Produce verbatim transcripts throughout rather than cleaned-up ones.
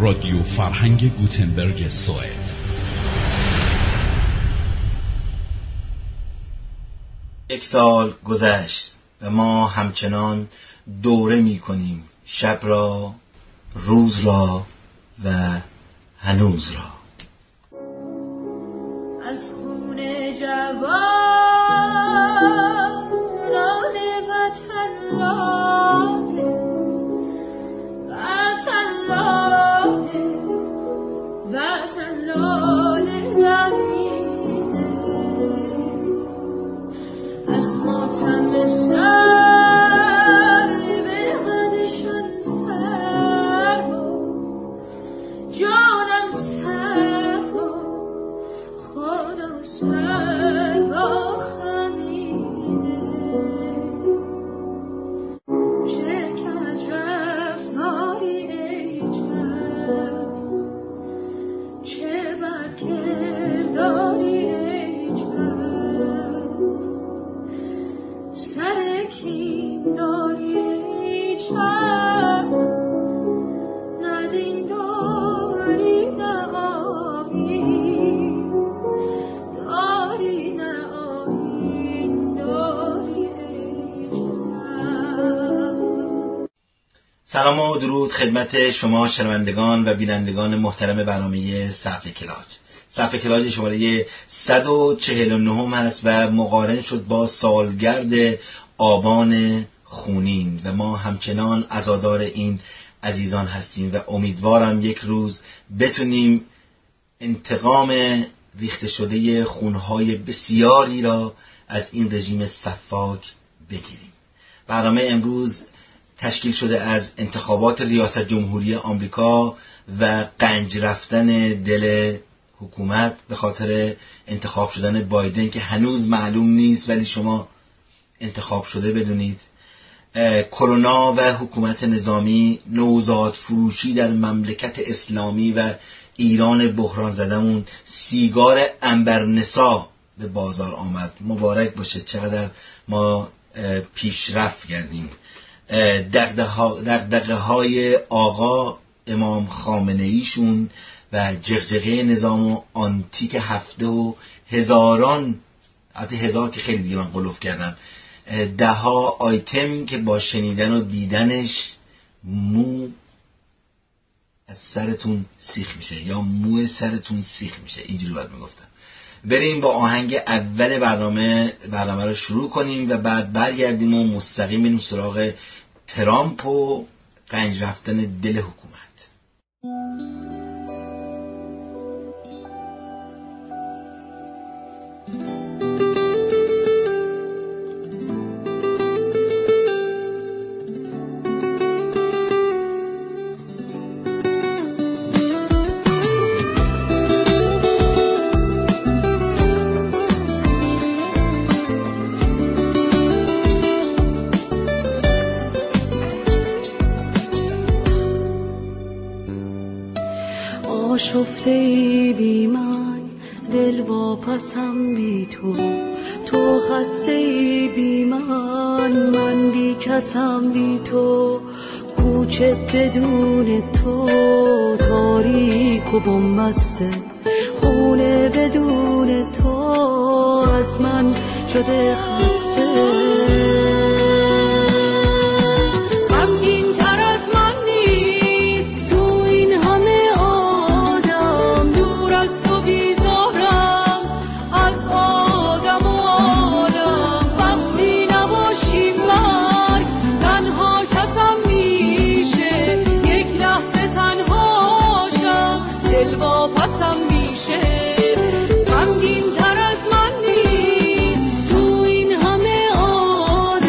رادیو فرهنگ گوتنبرگ سوئد. یک سال گذشت و ما همچنان دوره می کنیم شب را، روز را و هنوز را. از خون جوانان وطن لاله وطن لاله وطن لاله دمیده، از ماتم سر به قدشان سر جانم سر خدا سر با خمیده، چه کج رفتاری ای جب، چه بد کرداری ای جب، سر کین داری ای جب، نه دین داری نه آیین داری نه آیین داری ای جب. سلام و درود خدمت شما شنوندگان و بینندگان محترم برنامه صفحه کلاج. صفحه کلاج شماره صد و چهل و نه هست و مقارن شد با سالگرد آبان خونین و ما همچنان عزادار این عزیزان هستیم و امیدوارم یک روز بتونیم انتقام ریخته شده خونهای بسیاری را از این رژیم سفاک بگیریم. برنامه امروز تشکیل شده از انتخابات ریاست جمهوری آمریکا و قنج رفتن دل حکومت به خاطر انتخاب شدن بایدن که هنوز معلوم نیست ولی شما انتخاب شده بدونید. کرونا و حکومت نظامی، نوزاد فروشی در مملکت اسلامی و ایران بحران زدمون، سیگار عنبرنسا به بازار آمد. مبارک باشه، چقدر ما پیشرفت کردیم. دغدغه های آقا امام خامنه ایشون و جغجغه نظام و آنتیک هفته و هزاران، البته هزار که خیلی دیگه من قلوف کردم، ده ها آیتم که با شنیدن و دیدنش مو از سرتون سیخ میشه یا مو سرتون سیخ میشه، اینجوری باید میگفتم. بریم با آهنگ اول برنامه برنامه رو شروع کنیم و بعد برگردیم و مستقیم بریم سراغ ترامپ و قنج رفتن دل حکومت. آشفته ای بی من، دل واپسم بی تو، تو خسته ای بی من، من بی کسم بی تو، کوچه بدون تو تاریک و بنبسته، خونه بدون تو از من شده خسته. غمگین تر از من نیست تو این همه آدم،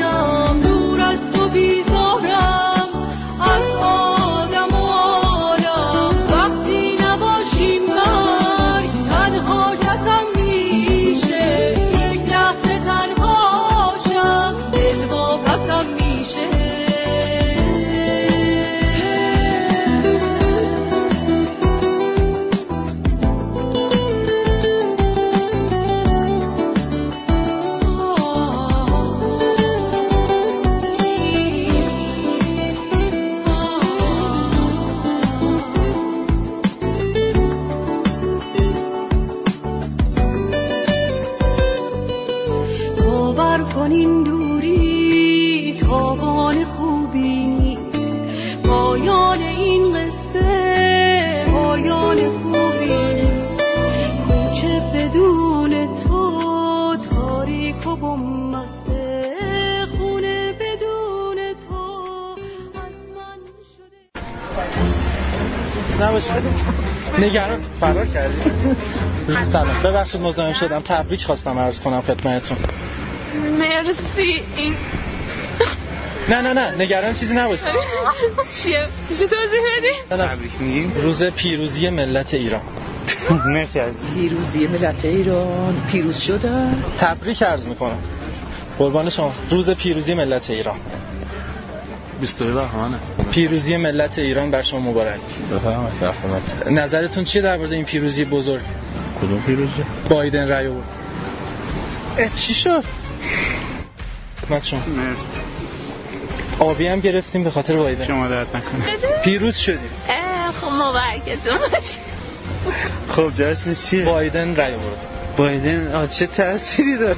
نباشید. نگران فرار کردی؟ سلام، ببخشید مزاحم شدم. تبریک خواستم عرض کنم خدمتتون. مرسی. این نه نه نه نگران چیزی نباشید. چیه؟ میشه توضیح بدی؟ تبریک میگیم روز پیروزی ملت ایران. مرسی عزیز. پیروزی ملت ایران پیروز شده. تبریک عرض میکنم. قربان شما. روز پیروزی ملت ایران. بیست و دو بهمنه. پیروزی ملت ایران بر شما مبارک. بفرمایید. نظرتون چیه در مورد این پیروزی بزرگ؟ کدوم پیروزی؟ بایدن رأی آورد. چی شد؟ خدمت شما. مرسی. آبی هم گرفتیم به خاطر بایدن. شما درد نکنه. پیروز شدیم. خب مبارکتون باشه. خب جشن چیه؟ بایدن رأی آورد. بایدن آ چه تأثیری داره؟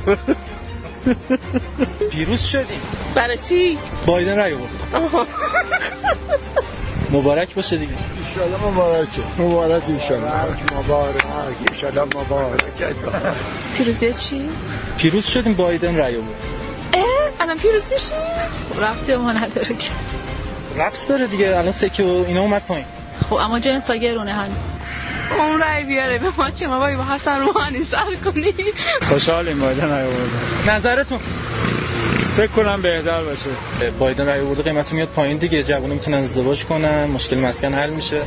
پیروز شدیم. برای چی؟ بایدن رأی آورد. مبارک باشه دیگه. ان شاء الله مبارکه. مبارک ان شاء الله. مبارک ان شاء الله مبارک. پیروزی چی؟ پیروز شدیم بایدن رأی آورد. اه الان پیروز میشیم؟ ربطی ما نداره که. ربط داره دیگه. الان سکه و اینا اومد پایین. خب اما جنسا گرونه هن. اون رای بیاره به ما چه ما باید با حسن روحانی سر کنیم. خوشحالیم بایدن رأی آورد. نظرتون؟ فکر کنم بهتر باشه. بایدن رأی آورد قیمت میاد پایین دیگه. جوونا میتونن ازدواج کنن، مشکل مسکن حل میشه.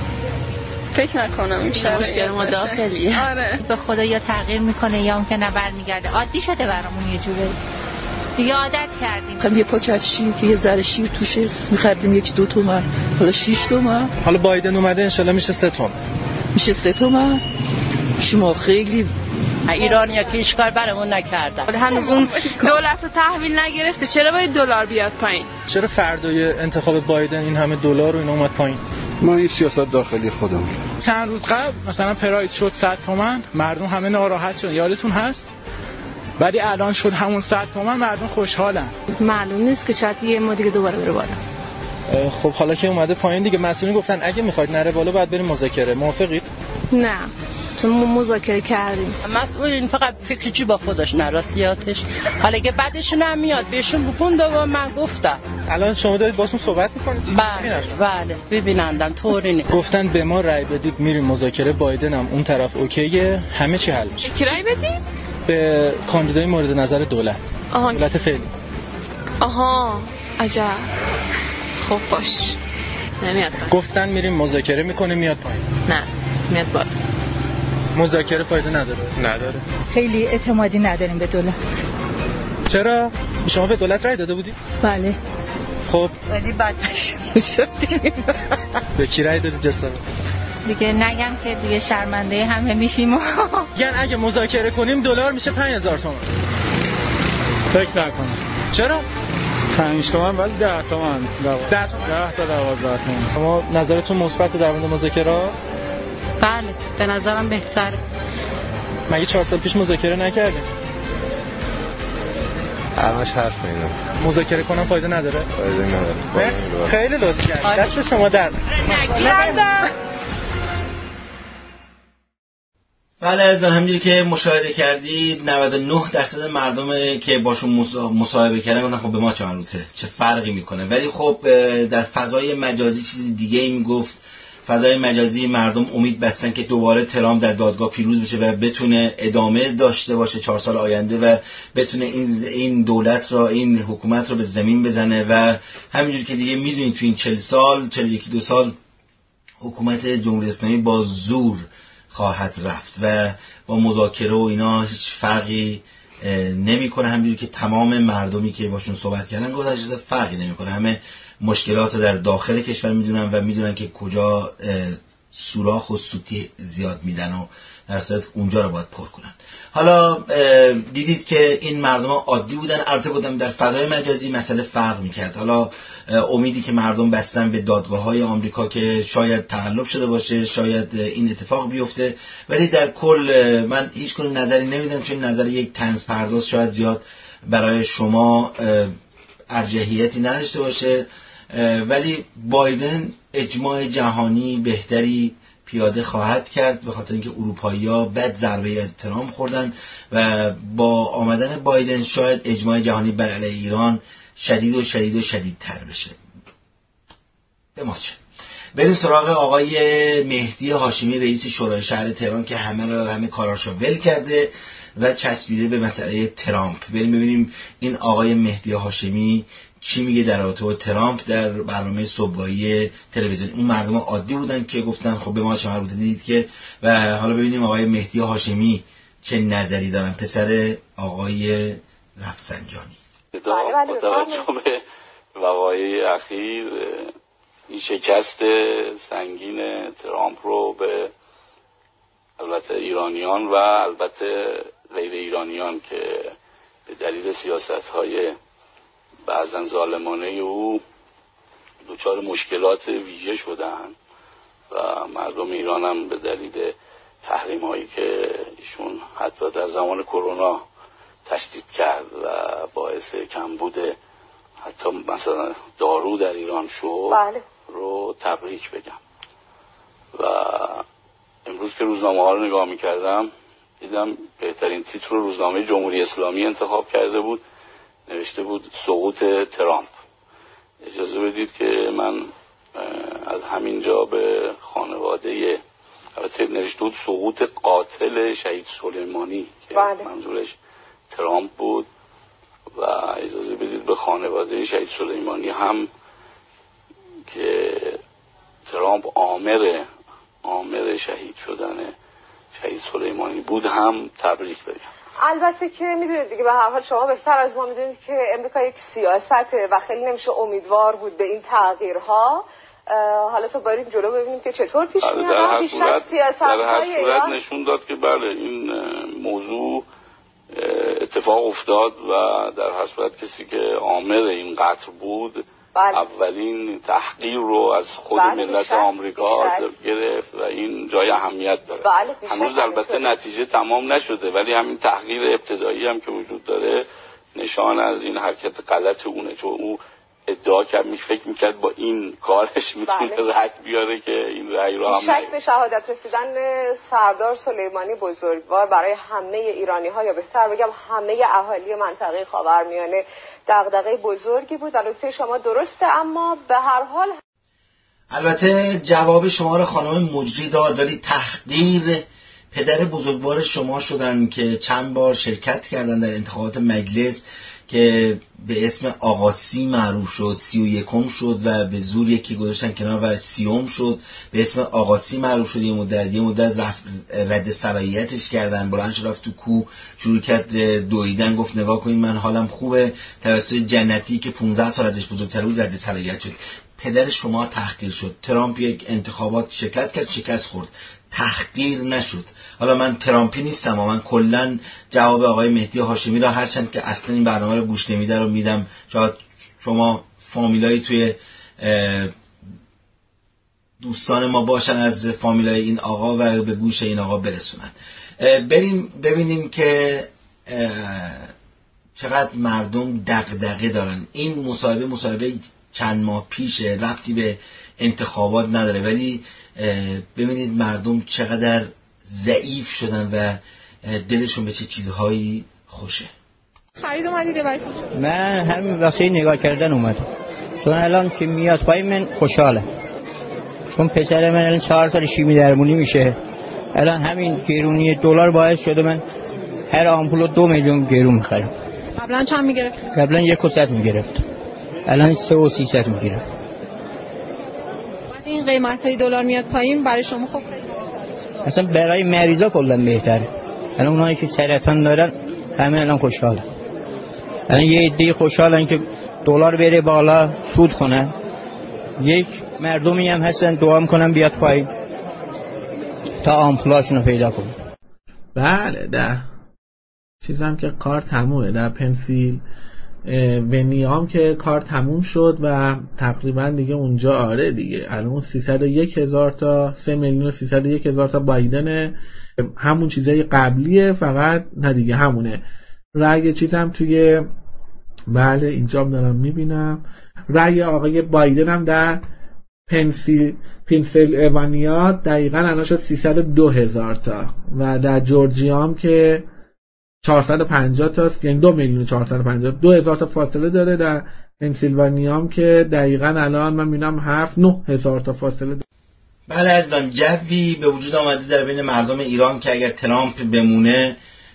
فکر نکنم میشه مشکل ما داخلیه. آره. به خدا یا تغییر میکنه یا ممکنه برمیگرده. عادی شده برامون یه جوره. دیگه عادت کردیم. خب یه پاکت شیر که یه ذره شیر توشه می‌خریدیم یک دو تومن. حالا شش تومن. حالا بایدن اومده ان شاءالله میشه سه تومن. میشه سه تومن. شما خیلی ایرانیا که هیچ کار برامون نکردن. هنوز اون دولت رو تحویل نگرفته. چرا باید دلار بیاد پایین؟ چرا فردای انتخاب بایدن این همه دلار و اینا اومد پایین؟ ما این سیاست داخلی خودمون. چند روز قبل مثلا پراید شد صد تومن، مردم همه ناراحت شدن. یادتون هست؟ ولی الان شد همون صد تومن، مردم خوشحالن. معلوم نیست که شاید یه ما دیگه دوباره بره بالا. خب حالا که اومده پایین دیگه مسئولین گفتن اگه میخواید نره بالا باید بریم مذاکره. موافقید؟ نه. چون ما مذاکره کردیم. مسئولین فقط فکر چی با خودش نراسیاتش. حالا که بعدش نمیاد بهشون بکنده و من گفتم. الان شما دارید باشون صحبت میکنید؟ بله بله ببینندم طوری نیست. گفتن به ما رأی بدید میریم مذاکره. بایدن هم اون طرف اوکیه، همه چی حل میشه. کی رأی بدیم؟ به کاندیدای مورد نظر دولت. آها. دولت فعلی. آها عجب. خب باش. نمیاد پایین. گفتن میریم مذاکره میکنه میاد پایین. نه میاد بالا. مذاکره فایده نداره. نداره. خیلی اعتمادی نداریم به دولت. چرا؟ شما به دولت رأی داده بودی؟ بله. خب ولی بعد شدیم. به کی رأی دادی جسارت؟ دیگه نگم که دیگه شرمنده همه میشیم. یعنی اگه مذاکره کنیم دلار میشه پنج هزار تومان. فکر نکنم. چرا؟ پنج تومن ولی ده تومن. ده تومن؟ ده تا دوازده تومن. شما نظرتون مثبت در مورد مذاکره؟ بله به نظرم بهتره. مگه چهار سال پیش مذاکره نکردیم؟ همش حرف میزنم. مذاکره کنم فایده نداره؟ فایده نداره. مرسی. خیلی لطف کردید. دست شما درد. بله عزیزان، همونجوری که مشاهده کردید نود و نه درصد مردم که باشون مصاحبه کردن گفتن خب به ما چه مربوطه، چه فرقی میکنه. ولی خب در فضای مجازی چیز دیگه ای میگفت. فضای مجازی مردم امید بستن که دوباره ترامپ در دادگاه پیروز بشه و بتونه ادامه داشته باشه چهار سال آینده و بتونه این این دولت را، این حکومت را به زمین بزنه. و همینجوری که دیگه میدونید تو این چهل سال چهل و یک دو سال حکومت جمهوری اسلامی با زور خواهد رفت و با مذاکره و اینا هیچ فرقی نمیکنه. همینجوری که تمام مردمی که باشون صحبت کردن گفتن چیز فرقی نمیکنه. همه مشکلات در داخل کشور میدونن و میدونن که کجا سوراخ و سوتی زیاد میدن و در صورت اونجا رو باید پر کنن. حالا دیدید که این مردم عادی بودن، البته بودن در فضای مجازی مسئله فرق میکرد. حالا امیدی که مردم بستن به دادگاه های آمریکا که شاید تقلب شده باشه، شاید این اتفاق بیفته، ولی در کل من هیچ کنون نظری نمیدم، چون نظر یک طنز پرداز شاید زیاد برای شما ارجحیتی نداشته باشه. ولی بایدن اجماع جهانی بهتری پیاده خواهد کرد به خاطر اینکه اروپایی‌ها بد ضربه از ترامپ خوردن و با آمدن بایدن شاید اجماع جهانی بر علیه ایران شدید و شدید و شدیدتر بشه. به ما چه؟ بریم سراغ آقای مهدی هاشمی رئیس شورای شهر تهران که همه رو همه کاراشو ول کرده و چسبیده به مسئله ترامپ. بریم ببینیم این آقای مهدی هاشمی چی میگه در رابطه با ترامپ در برنامه صبحگاهی تلویزیون. اون مردم عادی بودن که گفتن خب به ما چه مربوطه دیدید که، و حالا ببینیم آقای مهدی هاشمی چه نظری دارن، پسر آقای رفسنجانی. با توجه به وقایع اخیر این شکست سنگین ترامپ رو به البته ایرانیان و البته غیر ایرانیان که به دلیل سیاست‌های بعضن ظالمانه او دچار مشکلات ویژه شدن و مردم ایران هم به دلیل تحریم هایی که ایشون حتی در زمان کرونا تشدید کرد و باعث کمبود حتی مثلا دارو در ایران شد بله. رو تبریک بگم. و امروز که روزنامه ها رو نگاه میکردم دیدم بهترین تیتر رو روزنامه جمهوری اسلامی انتخاب کرده بود، نوشته بود سقوط ترامپ. اجازه بدید که من از همینجا به خانواده، البته نوشته بود سقوط قاتل شهید سلیمانی که بله. منظورش ترامپ بود، و اجازه بدید به خانواده شهید سلیمانی هم که ترامپ آمر آمر شهید شدن شهید سلیمانی بود هم تبریک بگم. البته که میدونید دیگه به هر حال شما بهتر از ما میدونید که امریکا یک سیاسته و خیلی نمیشه امیدوار بود به این تغییرها. حالا تو بریم جلو ببینیم که چطور پیش میاد. در هر صورت در هر صورت نشون داد که بله این موضوع اتفاق افتاد و در هر صورت کسی که عامل این قتل بود بله. اولین تحقیر رو از خود بله ملت آمریکا گرفت و این جای اهمیت داره. بله هنوز البته نتیجه تمام نشده ولی همین تحقیر ابتدایی هم که وجود داره نشان از این حرکت غلط اونه، چون او ادعا کرد می فکر میکرد با این کارش میتونه بله. رأی بیاره که این رأی رو هم شک به شهادت رسیدن سردار سلیمانی بزرگوار برای همه ایرانی ها یا بهتر بگم همه اهالی منطقه خاورمیانه دغدغه بزرگی بود و نکته شما درسته، اما به هر حال البته جواب شما رو خانم مجری داد، ولی تحقیر پدر بزرگوار شما شدن که چند بار شرکت کردن در انتخابات مجلس که به اسم آقاسی معروف شد، سی و یکم شد و به زور یکی گذاشتن کنار و سیوم شد، به اسم آقاسی معروف شد. یه مدت یه مدت رفت رد صلاحیتش کردن، بلند شد رفت تو کوه شروع کرد دویدن، گفت نگاه کنید من حالم خوبه، توسط جنتی که پانزده سال ازش بزرگتر بود رد صلاحیت شد. پدر شما تحقیر شد. ترامپ یک انتخابات شرکت کرد، شکست خورد، تحقیر نشد. حالا من ترامپی نیستم و من کلا جواب آقای مهدی هاشمی را هرچند که اصلا این برنامه رو گوش نمیده رو میدم، شاید شما فامیلایی توی دوستان ما باشن از فامیلای این آقا و به گوش این آقا برسونن. بریم ببینیم که چقدر مردم دغدغه دارن. این مصاحبه مصاحبه چند ماه پیشه، ربطی به انتخابات نداره، ولی ببینید مردم چقدر ضعیف شدن و دلشون به چه چیزهایی خوشه. خرید اومدید برای فروش؟ من همین واسه نگاه کردن اومدم، چون الان که میاد پای من خوشحالم، چون پسر من الان چهار سال شیمی درمونی میشه. الان همین گرونی دلار باعث شده من هر آمپول دو میلیون گرون میخرم. قبلا چند میگرفت؟ قبلا یک و صد میگرفت، الان سه و سیصد میگیرم. این قیمت های دلار میاد پایین برای شما خوب خیلی اصلا برای مریضا کلا بهتره. الان اونایی که سرطان دارن همه الان خوشحالن. الان یه عده خوشحالن که دلار بره بالا سود کنن، یک مردمی هم هستن دعا میکنن بیاد پایین تا آمپولاشون رو پیدا کنن. بله در چیزم که کار تمومه، در پنسیل به نیام که کار تموم شد و تقریبا دیگه اونجا آره دیگه الان سیصد و یک هزار تا سه میلیون و سیصد و یک هزار تا بایدن، همون چیزای قبلیه فقط نه دیگه همونه. رأی چیزم توی بله اینجا دارم میبینم رأی آقای بایدن هم در پنسیل پنسیلوانیا دقیقاً الان شد سیصد و دو هزار تا و در جورجیا هم که چهارصد و پنجاه تا، یعنی دو میلیون و چهارصد و پنجاه دو هزار تا فاصله داره. در پنسیلوانیام که دقیقاً الان من میبینم هفت نه هزار تا فاصله. بله عزیزان، جوی به وجود آمده در بین مردم ایران که اگر ترامپ بمونه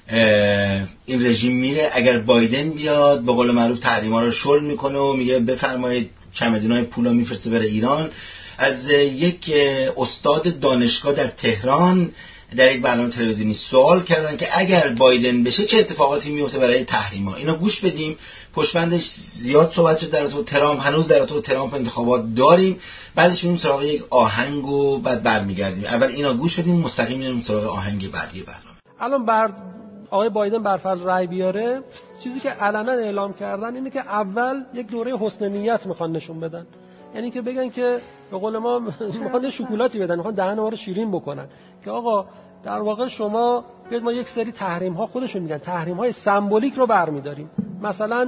این رژیم میره، اگر بایدن بیاد به قول معروف تحریما رو شل میکنه و میگه بفرمایید چمدونای پولا میفرسته بره ایران. از یک استاد دانشگاه در تهران در یک برنامه تلویزیونی سوال کردن که اگر بایدن بشه چه اتفاقاتی میفته برای تحریما. اینا گوش بدیم. پشتبندش زیاد صحبت شد در تو ترامپ، هنوز در تو ترامپ انتخابات داریم، بعدش میریم سراغ یک آهنگ و بعد برمیگردیم. اول اینا گوش بدیم، مستقیم میریم سراغ آهنگ بعدی برنامه. الان بر آقای بایدن برفرض رای بیاره، چیزی که علنا اعلام کردن اینه که اول یک دوره حسن نیت میخوان نشون بدن، یعنی که بگن که به قول ما میخوان شکلاتی بدن، میخوان دهن ما رو شیرین بکنن که آقا در واقع شما بیاید ما یک سری تحریم ها، خودشون میگن تحریم های سمبولیک رو برمیداریم، مثلا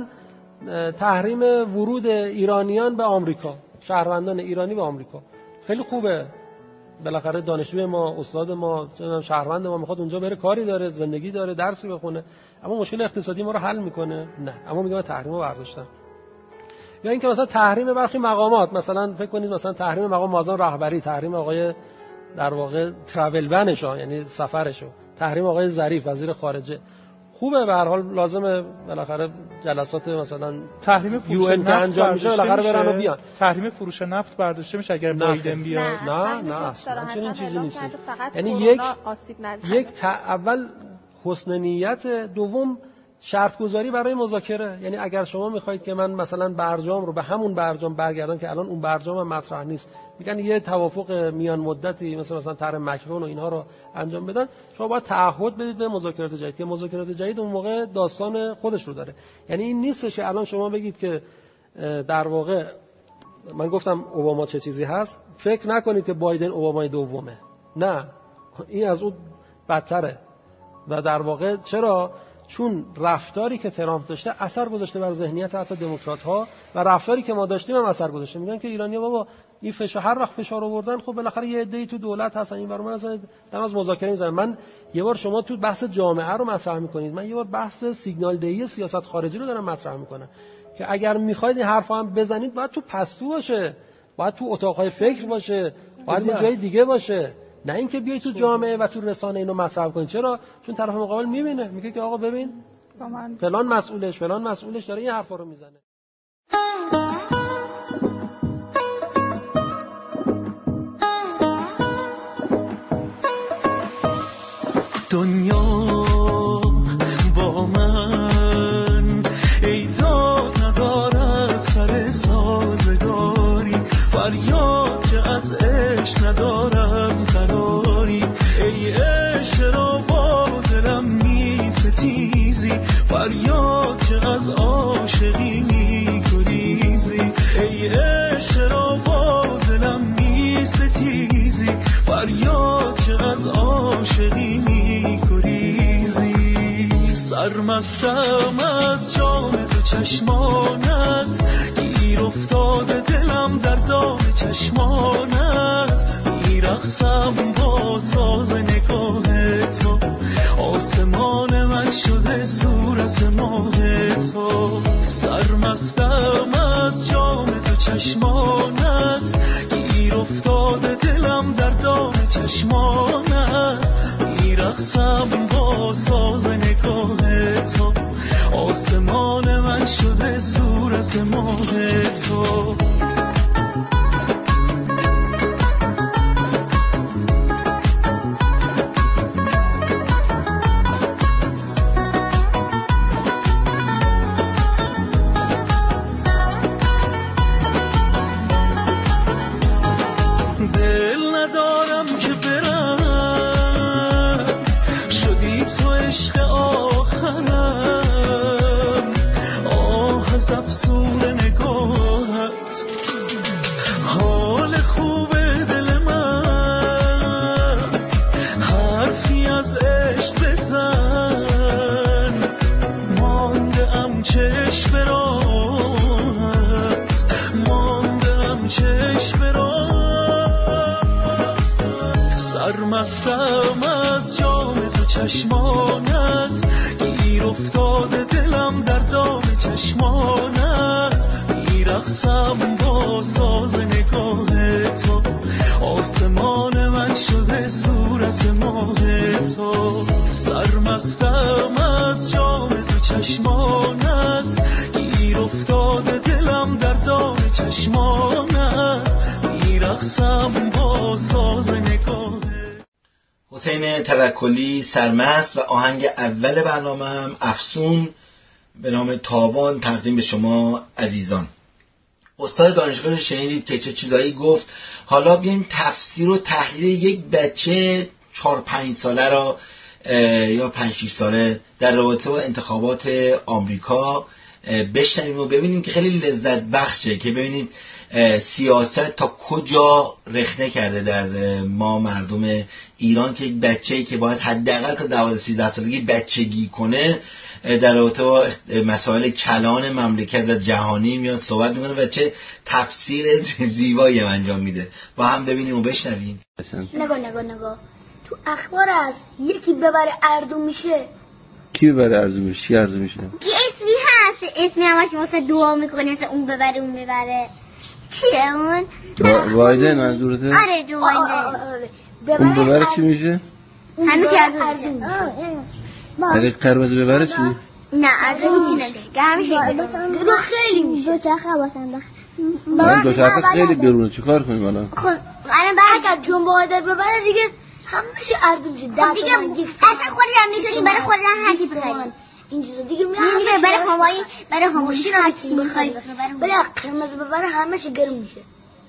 تحریم ورود ایرانیان به آمریکا، شهروندان ایرانی به آمریکا. خیلی خوبه، بالاخره دانشجوی ما، استاد ما، شهروند ما میخواد اونجا بره، کاری داره، زندگی داره، درسی بخونه، اما مشکل اقتصادی ما رو حل میکنه؟ نه، اما میگه تحریمو برداشتن. یا اینکه مثلا تحریم برخی مقامات، مثلا فکر کنید مثلا تحریم مقام معظم رهبری، تحریم آقای در واقع ترافل بنش، یعنی سفرشو، تحریم آقای ظریف وزیر خارجه. خوبه، به هر حال لازمه بالاخره جلسات مثلا تحریم فروش نفت انجام میشه، بالاخره برن و بیان. تحریم فروش نفت برداشته میشه اگر بایدن بیاد؟ نه نه اصلا چنین چیزی نیست. یعنی یک یک اول حسن نیت، دوم شرط گذاری برای مذاکره. یعنی اگر شما میخواید که من مثلا برجام رو به همون برجام برگردم که الان اون برجام هم مطرح نیست، میگن یه توافق میان مدتی مثل مثلا طرح مکرون و اینها رو انجام بدن، شما باید تعهد بدید به مذاکرات جدید که مذاکرات جدید اون موقع داستان خودش رو داره. یعنی این نیستش که الان شما بگید که در واقع من گفتم اوباما چه چیزی هست، فکر نکنید که بایدن اوبامای دومه، نه، این از اون بدتره. و در واقع چرا؟ چون رفتاری که ترامپ داشته اثر گذاشته بر ذهنیت حتی دموکرات‌ها و رفتاری که ما داشتیم هم اثر گذاشته. میگن که ایرانی‌ها بابا این فشار، هر وقت فشار آوردن خب بالاخره یه عده‌ای تو دولت هستن این برام مثلا در از مذاکره می‌ذارن. من یه بار شما تو بحث جامعه رو مطرح می‌کنید، من یه بار بحث سیگنال دهی سیاست خارجی رو دارم مطرح می‌کنم که اگر می‌خواید این حرفا هم بزنید باید تو پستو باشه، باید تو اتاق‌های فکر باشه، باید یه جای دیگه باشه، نه اینکه بیای تو جامعه و تو رسانه اینو مطرح کنی. چرا؟ چون طرف مقابل میبینه، میگه که آقا ببین فلان مسئولش فلان مسئولش داره این حرفا رو میزنه. دنیا با من ایدا ندارد سر سازگاری، فریاد که از عشق ندارم قراری، ای عشق را با دلم می ستیزی، فریاد که از عاشقی می گریزی، ای عشق را با دلم می ستیزی، فریاد که از عاشقی می گریزی. سرمستم از جام تو چشمانت، گیر افتاده دلم در دام چشمانت، میرقصم با ساز نگاه تو، آسمان من شده صورت ماه تو. سرمستم از جام تو چشمانت، گیر افتاده دلم در دام چشمانت، میرقصم با ساز نگاه تو، آسمان من شده صورت ماه تو. سرمستم از جام تو چشمانت، گیر افتاده دلم در دام چشمانت، میرقصم با ساز نگاه تو، آسمان من شده صورت ماه تو، سرمستم از جام تو چشمانت، گیر افتاده دلم در دام چشمانت، میرقصم با ساز نگاه. حسین توکلی سرمست و آهنگ اول برنامه هم افسون به نام تابان تقدیم به شما عزیزان. استاد دانشگاه رو شنیدید که چه چیزایی گفت. حالا بیایم تفسیر و تحلیل یک بچه چهار پنج ساله را یا پنج شش ساله در رابطه با انتخابات آمریکا بشنویم و ببینیم که خیلی لذت بخشه که ببینید سیاست تا کجا رخنه کرده در ما مردم ایران که یک بچه‌ای که باید حداقل تا دوازده سیزده سالگی بچگی کنه در رابطه با مسائل کلان مملکت و جهانی میاد صحبت میکنه و چه تفسیر زیبایی انجام میده. با هم ببینیم و بشنویم. نگاه نگاه نگاه تو اخبار هست یکی ببره ارزو میشه. کی ببره ارزو میشه؟ کی ارزو میشه؟ کی اسمی هست اسمی همش واسه دعا میکنه مثلا اون ببره اون ببره. چیه اون؟ وایده منظورته؟ آره جو وایده. اون ببره چی میشه؟ همه چی ارزو میشه. اگه قرمز ببره چی؟ نه ارزو هیچی نمیشه. همیشه گرون خیلی میشه. دو چرخه واسه من دو چرخه خیلی گرونه چیکار کنیم الان؟ خب الان بعد جون باید ببره دیگه همه‌ش ارزو میشه. خب دیگه اصلا خودت هم میدونی برای خودت هم هرچی بخری. این چیزا دیگه میاد برای هوایی برای هموشی رو هرچی بخری ولی قرمز ببره همه‌ش گرون میشه.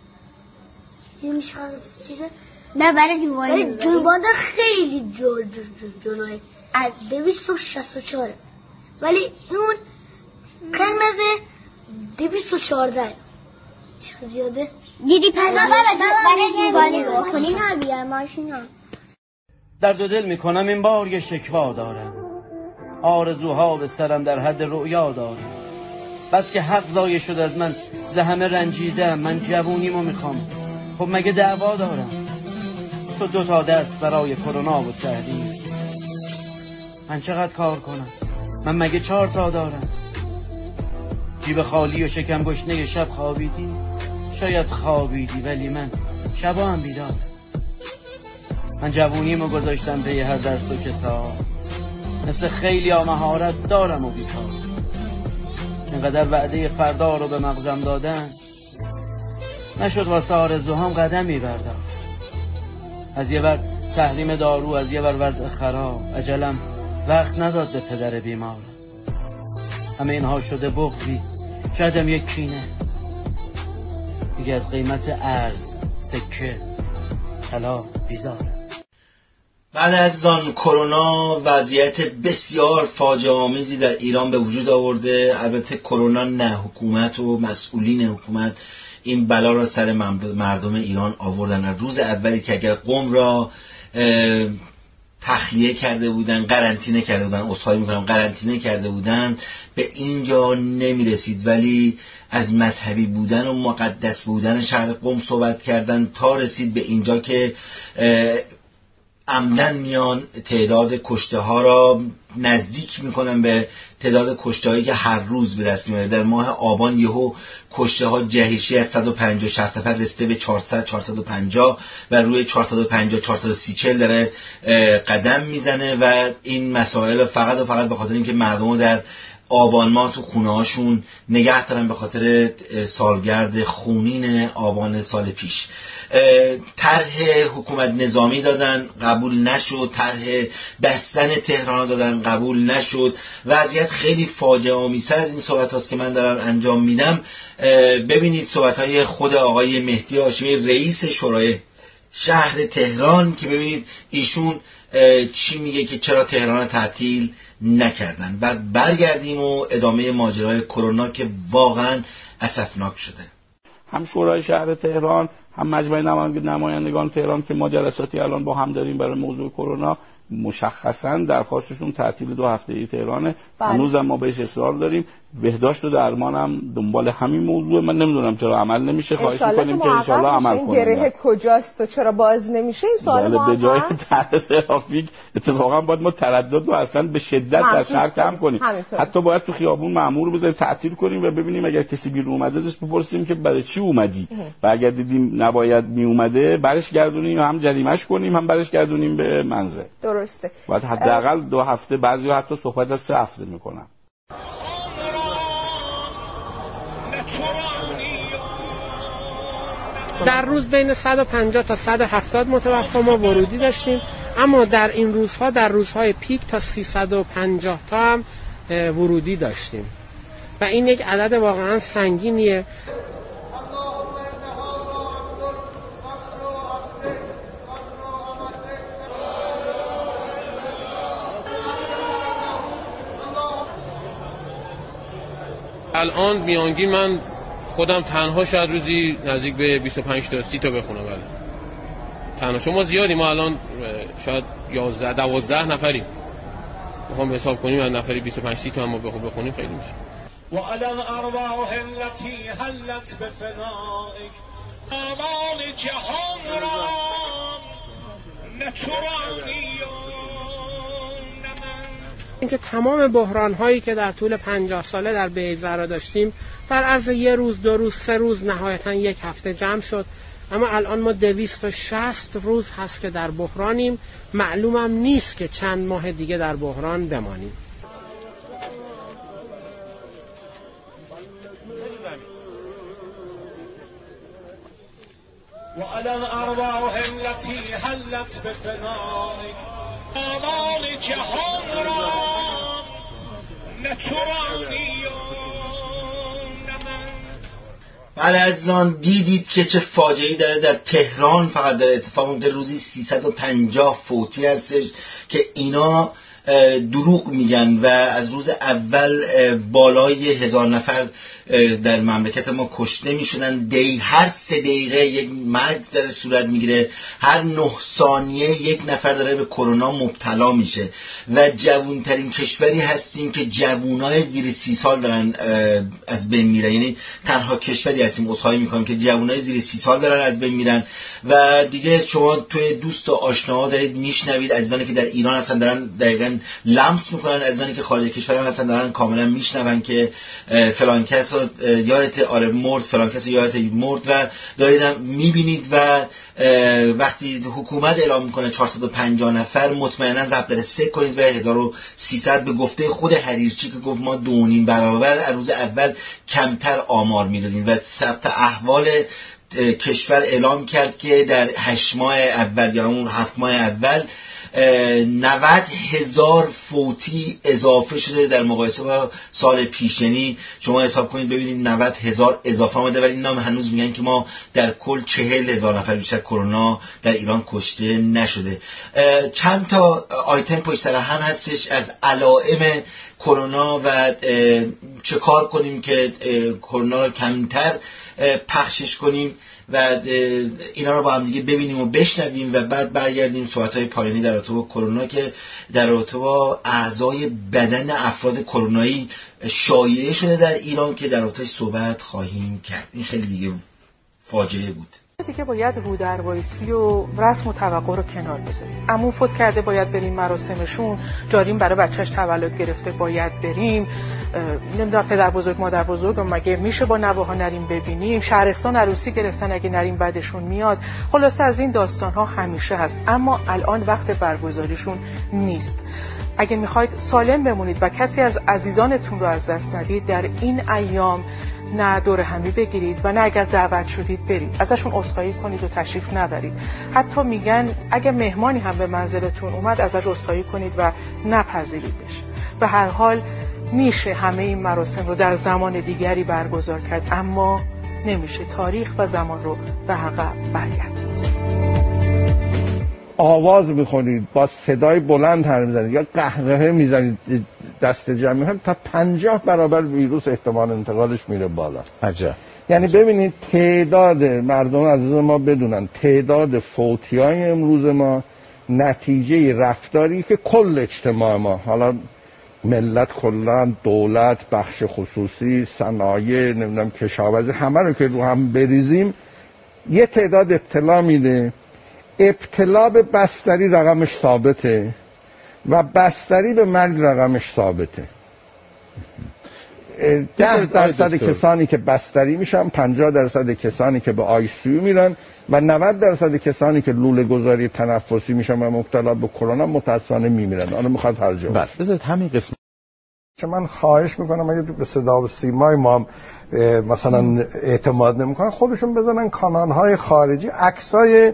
این میشه چیزه نه برای جوانی جوان خیلی جل جل جلوی از دویست و شصت و چهار ولی اون قرمز دویست و چهارده چه زیاده دیدی پس برای جوانی بکنی نبیار ماشینا. در دو دل میکنم این بار یه شکوا دارم، آرزوها به سرم در حد رؤیا دارم، بس که حق ضایع شد از من ز همه رنجیدم، من جوونیمو میخوام خب مگه دعوا دارم، تو دو تا دست برای کرونا و تحریم، من چقدر کار کنم من مگه چهار تا دارم، جیب خالی و شکم گشنه شب خوابیدی، شاید خوابیدی ولی من شبا هم بیدارم، من جوونیمو گذاشتم پی هر درس و کتاب، مثل خیلی ها مهارت دارم و بیکار، اینقدر وعده فردا رو به مغزم دادن نشد واسه آرزوهام قدم میبردم، از یه بر تحریم دارو از یه بر وضع خراب، عجلم وقت نداد به پدر بیمارم، همه اینها شده بغضی شایدم یک کینه، دیگه از قیمت ارز سکه طلا بیزارم. بله عزیزان، کرونا وضعیت بسیار فاجعه آمیزی در ایران به وجود آورده. البته کرونا نه، حکومت و مسئولین حکومت این بلا را سر مردم ایران آوردن. از روز اولی که اگر قم را تخلیه کرده بودن، قرنطینه کرده بودن، عذرخواهی میکنم قرنطینه کرده بودن، به اینجا نمیرسید، ولی از مذهبی بودن و مقدس بودن شهر قم صحبت کردن تا رسید به اینجا که عمدن میان تعداد کشته ها را نزدیک میکنن به تعداد کشته هایی که هر روز به دست میاد. در ماه آبان یهو کشته ها جهشی از صد و پنجاه شصت نفر رسیده به چهارصد چهارصد و پنجاه و روی چهارصد و پنجاه چهارصد و سی چهل داره قدم میزنه و این مسائل فقط و فقط به خاطر اینکه مردم در آبان ماه تو خونه هاشون نگه دارن به خاطر سالگرد خونین آبان سال پیش. طرح حکومت نظامی دادن قبول نشد، طرح بستن تهران دادن قبول نشد. وضعیت خیلی فاجعه آمیزتر از این صحبت هاست که من دارم انجام میدم. ببینید صحبت های خود آقای مهدی هاشمی رئیس شورای شهر تهران که ببینید ایشون چی میگه که چرا تهران تعطیل نکردن. بعد برگردیم و ادامه ماجرای کرونا که واقعا اسفناک شده. هم شورای شهر تهران هم مجمع نمایندگان تهران که ما جلساتی الان با هم داریم برای موضوع کرونا مشخصا درخواستشون تعطیل دو هفته‌ای تهرانه. هنوز ما بهش اصرار داریم. بهداشت و درمان هم دنبال همین موضوع. من نمیدونم چرا عمل نمیشه. خواهش می‌کنیم که ان شاءالله عمل کنه. گره کجاست و چرا باز نمیشه؟ این سوال ما به جای طرح ترافیک اتفاقا باید ما تردد رو اصلا به شدت در شهر کم کنیم. حتی باید تو خیابون مأمور بذاریم تعطیل کنیم و ببینیم اگر کسی بیرون اومده ازش بپرسیم که برای چی اومدی و اگر دیدیم نباید می اومده برش گردونیم، هم جریمه‌اش کنیم هم برش گردونیم به منزل. درسته. باید حداقل دو هفته، بعضی حتی صحبت از سه هفته میکنن. در روز بین صد و پنجاه تا صد و هفتاد متوفا ما ورودی داشتیم، اما در این روزها در روزهای پیک تا سیصد و پنجاه تا هم ورودی داشتیم و این یک عدد واقعا سنگینیه. الان میانگین من خودم تنها شاید روزی نزدیک به بیست و پنج تا سی تا بخونم. بله تنها. شما زیادی، ما الان شاید یازده دوازده نفریم. میخوام حساب کنیم از نفری بیست و پنج سی تا هم ما بخونیم خیلی میشه. و علم ارواح التي حلت بفنائك آمال جهان را نترانی. اینکه تمام بحران هایی که در طول پنجاه ساله در بیضا داشتیم در عرض یه روز، دو روز، سه روز، نهایتا یک هفته جمع شد. اما الان ما دویست و شصت روز هست که در بحرانیم. معلومم نیست که چند ماه دیگه در بحران بمانیم. و علم ارواح التي حلت بفنائك آمال جهان را نترانی. بله عزیزان، دیدید که چه فاجعه‌ای داره در تهران فقط در اتفاق میفته. روزی سیصد و پنجاه فوتی هستش که اینا دروغ میگن و از روز اول بالای هزار نفر در مملکت ما کشته میشدن. دی هر سه دقیقه یک مرگ داره صورت میگیره، هر نه ثانیه یک نفر داره به کرونا مبتلا میشه و جوانترین کشوری هستیم که جوانای زیر سی سال دارن از بین میرن. یعنی تنها کشوری هستیم، عذرخواهی میکنم، که جوانای زیر سی سال دارن از بین میرن. و دیگه شما توی دوست و آشناها دارید میشنوید، عزیزانی که در ایران هستن دارن دقیقاً لمس میکنن، عزیزانی که خارج کشور هم هستن دارن کاملا میشنون که فلان کس یادت آره مرد، فلان کس یادت مرد و دارید هم میبینید. و وقتی حکومت اعلام میکنه چهارصد و پنجاه نفر، مطمئنا ضرب در سه کنید و هزار و سیصد به گفته خود حریرچی که گفت ما دو و نیم برابر از روز اول کمتر آمار میدادیم و ثبت احوال کشور اعلام کرد که در هشت ماه اول یا اون هفت ماه اول نود هزار فوتی اضافه شده در مقایسه با سال پیش. یعنی شما حساب کنید ببینید نود هزار اضافه آمده، ولی اینا هنوز میگن که ما در کل چهل هزار نفر بیشتر کرونا در ایران کشته نشده. چند تا آیتم پشت سر هم هستش از علائم کرونا و چه کار کنیم که کرونا رو کمتر پخشش کنیم و اینا رو با هم دیگه ببینیم و بشنویم و بعد برگردیم صحبت‌های پایانی در رابطه با کرونا که در رابطه با اعضای بدن افراد کرونایی شایعه شده در ایران که در رابطه‌اش صحبت خواهیم کرد. این خیلی دیگه فاجعه بود. دیگه باید رو دروایسی و رسم و توقع رو کنار بذاریم. عمو فوت کرده باید بریم مراسمشون، جاریم برای بچهش تولد گرفته باید بریم، نمیدونم پدر بزرگ مادر بزرگ مگه میشه با نوه‌ها نریم ببینیم، شهرستان عروسی گرفتن اگه نریم بعدشون میاد. خلاصه از این داستان ها همیشه هست، اما الان وقت برگزاریشون نیست. اگه میخواید سالم بمونید و کسی از عزیزانتون رو از دست ندید، در این ایام نه دور همی بگیرید و نه اگر دعوت شدید برید ازشون عذرخواهی کنید و تشریف نبرید. حتی میگن اگه مهمانی هم به منزلتون اومد ازش عذرخواهی کنید و نپذیریدش. به هر حال میشه همه این مراسم رو در زمان دیگری برگزار کرد، اما نمیشه تاریخ و زمان رو به عقب برگردید. آواز میخونید، با صدای بلند حرف میزنید یا قهقهه میزنید دست جمعی هم تا پنجاه برابر ویروس احتمال انتقالش میره بالا. عجب. یعنی ببینید تعداد مردم عزیز ما بدونن تعداد فوتیای امروز ما نتیجه رفتاری که کل اجتماع ما، حالا ملت کلا، دولت، بخش خصوصی، صنایع، نمیدونم کشاورزی، همه رو که رو هم بریزیم یه تعداد ابتلا میده. ابتلا به بستری رقمش ثابته و بستری به مرگ رقمش ثابته. ده درصد کسانی که بستری میشن، پنجاه درصد کسانی که به آی سی یو میرن و نود درصد کسانی که لوله گذاری تنفسی میشن و مبتلا به کرونا متاسفانه میمیرن. آن میخواد هر جا. بله بذارید همین قسمت که من خواهش میکنم اگه به صدا و سیمای ما هم مثلا اعتماد نمیکنن، خودشون بزنن کانال های خارجی عکسای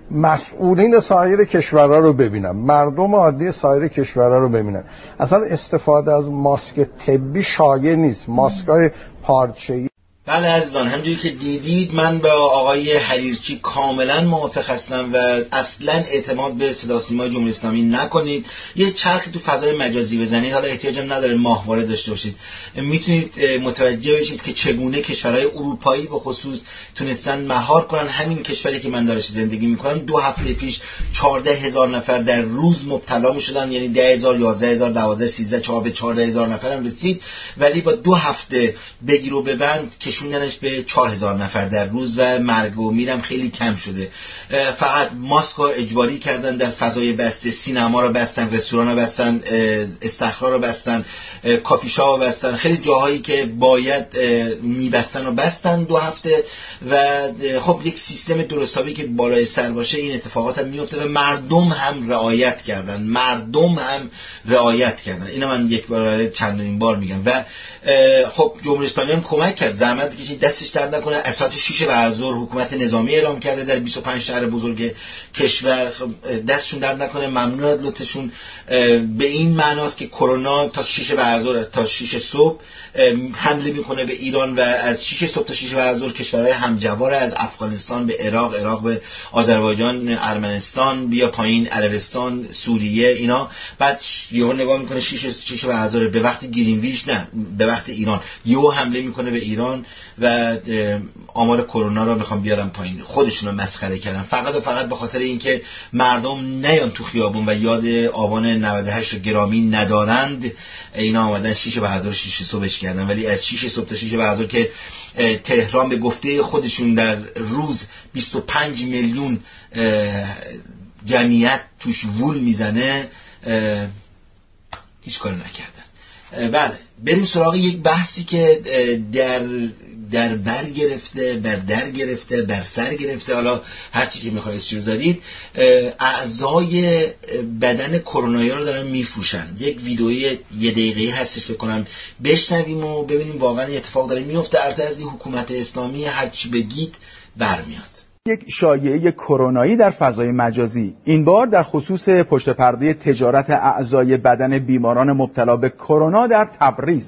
مسئولین سایر کشورها رو ببینن، مردم عادی سایر کشورها رو ببینن. اصلا استفاده از ماسک طبی شایع نیست، ماسکای پارچه‌ای. بله عزیزان، همونجوری که دیدید من با آقای حریرچی کاملا موافق هستم و اصلا اعتماد به صدا و سیمای جمهوری اسلامی نکنید. یه چرخی تو فضای مجازی بزنید، حالا احتیاج هم نداره ماهواره داشته باشید، میتونید متوجه بشید که چگونه کشورهای اروپایی به خصوص تونستن مهار کنن. همین کشوری که من درش زندگی میکنم دو هفته پیش چهارده هزار نفر در روز مبتلا میشدن، یعنی ده هزار، یازده هزار، دوازده، سیزده، چهار به چهارده هزار نفر هم رسید، ولی با دو هفته بگیر و ببند کشوندنش به چهار هزار نفر در روز و مرگ و میرم خیلی کم شده. فقط ماسک رو اجباری کردن، در فضای بسته سینما رو بستن، رستوران رو بستن، استخرها رو بستن، کافی شاپ رو بستن، خیلی جاهایی که باید میبستن رو بستن دو هفته. و خب یک سیستم درستابی که بالای سر باشه این اتفاقات هم میفته و مردم هم رعایت کردن، مردم هم رعایت کردن. اینو من یک بار چندین بار میگم. و خب جمهوری اسلامی هم کمک کرد، زحمت کشید، دستش درد نکنه. از ساعت شش بعد از ظهر حکومت نظامی اعلام کرده در بیست و پنج شهر بزرگ کشور، دستشون درد نکنه، ممنون از لطفشون. به این معناست که کرونا تا شش بعد از ظهر تا شش صبح حمله میکنه به ایران و از شش صبح تا شش بعد از ظهر کشورهای همجوار، از افغانستان به عراق، عراق به آذربایجان، ارمنستان، بیا پایین عربستان، سوریه، اینا. بعد یهو نگاه میکنه شش شش بعد از ظهر به وقت گرینویچ، نه به وقت ایران، یهو حمله میکنه به ایران و آمار کرونا رو میخوام بیارم پایین. خودشون رو مسخره کردن فقط و فقط به خاطر اینکه مردم نیان تو خیابون و یاد آبان نود و هشت رو گرامی ندارند. اینا آمدن شش بعد از ظهر شش صبحش کردن، ولی از شش صبح تا شش بعد از ظهر که تهران به گفته خودشون در روز بیست و پنج میلیون جمعیت توش وول میزنه، هیچ کاری نکردن. بله بریم سراغ یک بحثی که در در بر گرفته، بر در گرفته، بر سر گرفته، حالا هر چی که میخواید اسمش بذارید. اعضای بدن کرونایی رو دارن میفروشن. یک ویدئوی یه دقیقه‌ای هستش فکر کنم، بشنویم و ببینیم واقعا اتفاق داره میفته. البته از این حکومت اسلامی هر چی بگید برمیاد. یک شایعه کرونایی در فضای مجازی، این بار در خصوص پشت پرده تجارت اعضای بدن بیماران مبتلا به کرونا در تبریز.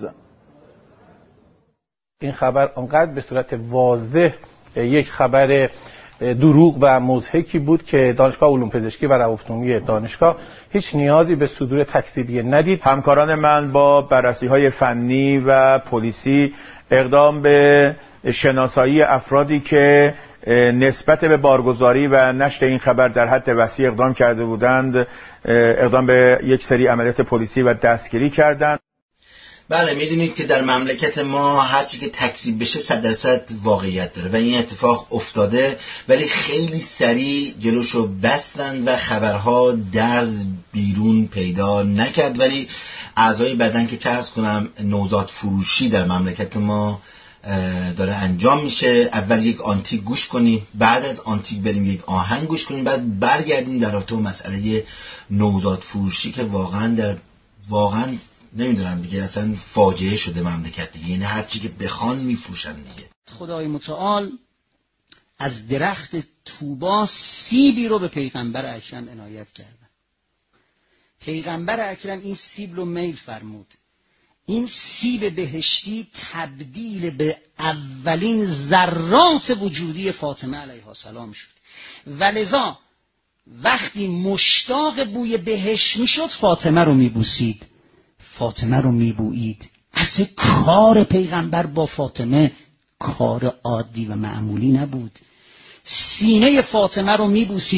این خبر انقدر به صورت واضح یک خبر دروغ و مضحکی بود که دانشگاه علوم پزشکی و روابط دانشگاه هیچ نیازی به صدور تکذیبیه ندید. همکاران من با بررسی‌های فنی و پلیسی اقدام به شناسایی افرادی که نسبت به بارگذاری و نشر این خبر در حد وسیع اقدام کرده بودند، اقدام به یک سری عملیات پلیسی و دستگیری کردند. بله میدونید که در مملکت ما هرچی که تکذیب بشه صد درصد واقعیت داره و این اتفاق افتاده، ولی خیلی سریع جلوشو بستن و خبرها درز بیرون پیدا نکرد. ولی اعضای بدن که چه عرض کنم نوزاد فروشی در مملکت ما داره انجام میشه. اول یک آنتیک گوش کنیم، بعد از آنتیک بریم یک آهنگ گوش کنیم، بعد برگردیم در رابطه با مسئله نوزاد فروشی که واقعا در واقعا نمیدونم دیگه اصلا فاجعه شده مملکت دیگه، یعنی هر چی که بخوان میفروشن دیگه. خدای متعال از درخت طوبا سیبی رو به پیغمبر اکرم عنایت کردن. پیغمبر اکرم این سیب رو میل فرمود. این سیب بهشتی تبدیل به اولین ذرات وجودی فاطمه علیها السلام شد و لذا وقتی مشتاق بوی بهشت میشد فاطمه رو میبوسید، فاطمه رو میبویید. اصلا کار پیغمبر با فاطمه کار عادی و معمولی نبود. سینه فاطمه رو میبوسید،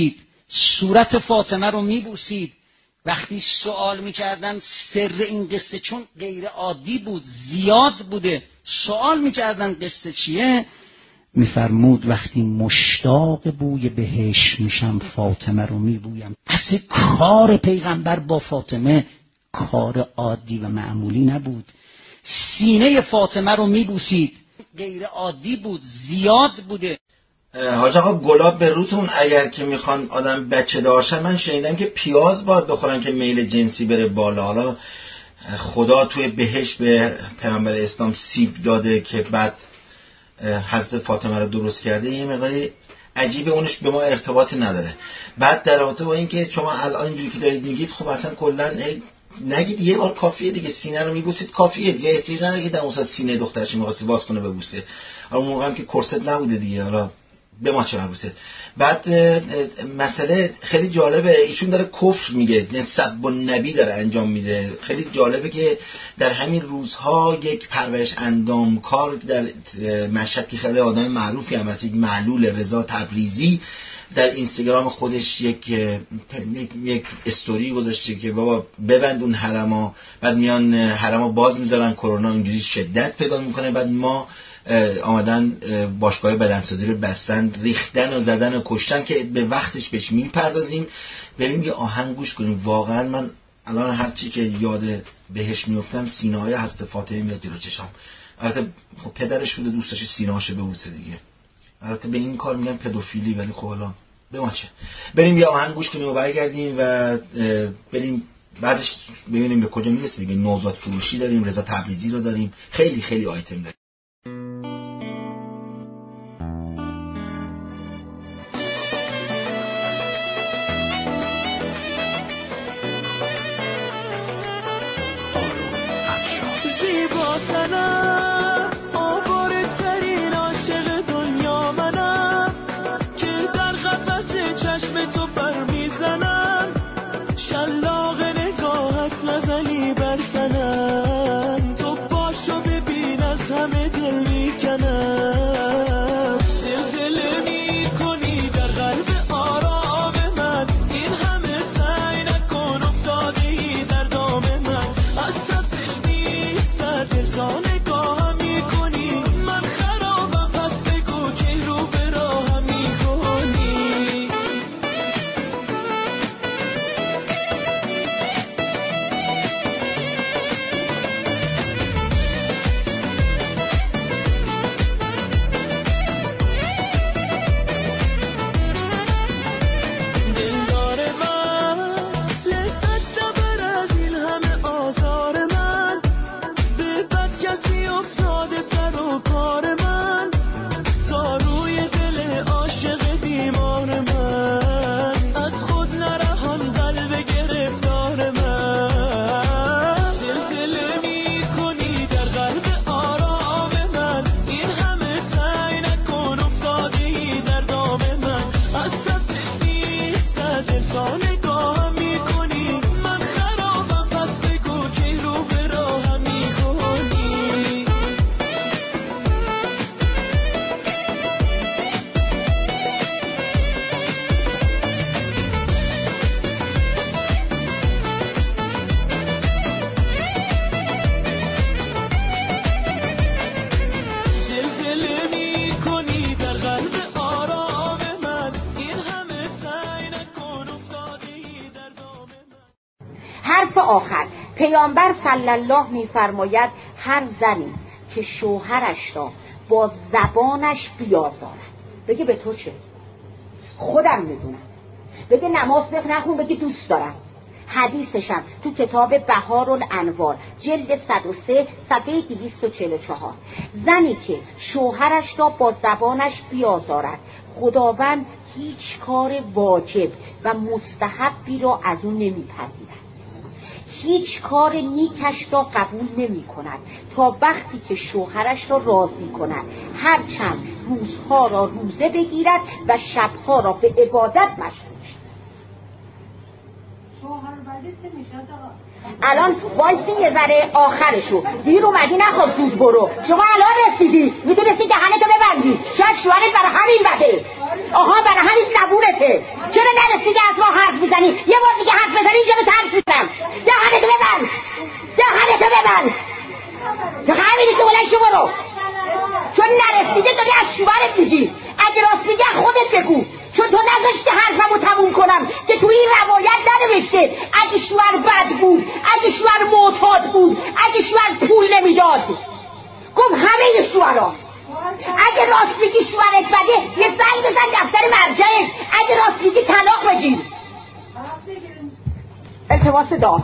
صورت فاطمه رو میبوسید. وقتی سوال میکردن سر این قصه، چون غیر عادی بود، زیاد بوده، سوال میکردن قصه چیه، میفرمود وقتی مشتاق بوی بهشت میشم فاطمه رو میبویم. اصل کار پیغمبر با فاطمه کار عادی و معمولی نبود. سینه فاطمه رو میبوسید، غیر عادی بود، زیاد بوده. حاج آقا گلاب به روتون اگر که میخوان آدم بچه دارشن، من شنیدم که پیاز باید بخورن که میل جنسی بره بالا. حالا خدا توی بهشت به پیامبر اسلام سیب داده که بعد حضرت فاطمه رو درست کرده، یه مقداری عجیبه، اونش به ما ارتباطی نداره. بعد در رابطه با این که شما الان اینجوری که دارید میگید، خب اصلا کلا نگید یه بار کافیه دیگه، سینه رو میبوسید کافیه دیگه، احتیاج نداره که در اون سینه دخترش می‌خواسته باز کنه ببوسه. حالا اون موقع هم که کرست نبوده دیگه، حالا به ما چه مربوطه. بعد مسئله خیلی جالبه، ایشون داره کفر میگه، یعنی سب النبی داره انجام میده. خیلی جالبه که در همین روزها یک پرورش اندامکار در مشهد که خیلی آدم معروفی هم هست، یک معلول، رضا تبریزی، در اینستاگرام خودش یک یک استوری گذاشته که بابا ببند اون حرما، بعد میان حرما باز میذارن، کرونا اینجوری شدت پیدا میکنه، بعد ما آمدن باشگاه بدنسازی رو بستن، ریختن و زدن و کشتن که به وقتش بهش میپردازیم. بریم یه آهنگ گوش کنیم. واقعا من الان هر چی که یاد بهش میافتم سینه های حضرت فاطمه میاد جلو چشام. البته خب پدرش شده دوست داشت سینه‌اشو ببوسه دیگه. البته به این کار میگن پدوفیلی، ولی خب حالا به ما چه. بریم یه آهنگ گوش کنیم و برگردیم و بریم بعدش ببینیم به کجا میرسه دیگه. نوزاد فروشی داریم، رضا تبریزی رو داریم، خیلی خیلی آیتم داریم. آخر پیامبر صلی الله می‌فرماید هر زنی که شوهرش را با زبانش بیازارد، بگه به تو چه؟ خودم میدونم. بگه نماز بخ نخون، بگه دوست دارم. حدیثشم تو کتاب بهارالانوار جلد صد و سه صفحه دویست و چهل و چهار. زنی که شوهرش را با زبانش بیازارد، خداوند هیچ کار واجب و مستحبی را از اون نمیپذیرد، هیچ کار نیکش را قبول نمی کند تا وقتی که شوهرش را راضی کند، هرچند روزها را روزه بگیرد و شبها را به عبادت مشغول شد. الان وایسی یه ذره آخرشو دیر اومدی، نخواب زود برو. شما الان رسیدی، میتونستی دهنتو ببندی، شاید شوهرت برای همین بده. آها برای همین صبورته. چرا نرسیدی شوهرت میگی؟ اگه راست میگه خودت بگو، چون تو نذاشتی حرفمو تموم کنم که تو این روایت ننوشته اگه شوهر بد بود، اگه شوهر معتاد بود، اگه شوهر پول نمیداد. گفت همه شوهرها. اگه راست میگی شوهرت بده یه زنگ بزن دفتر مرجعت، اگه راست میگی طلاق بگیر. التماس داد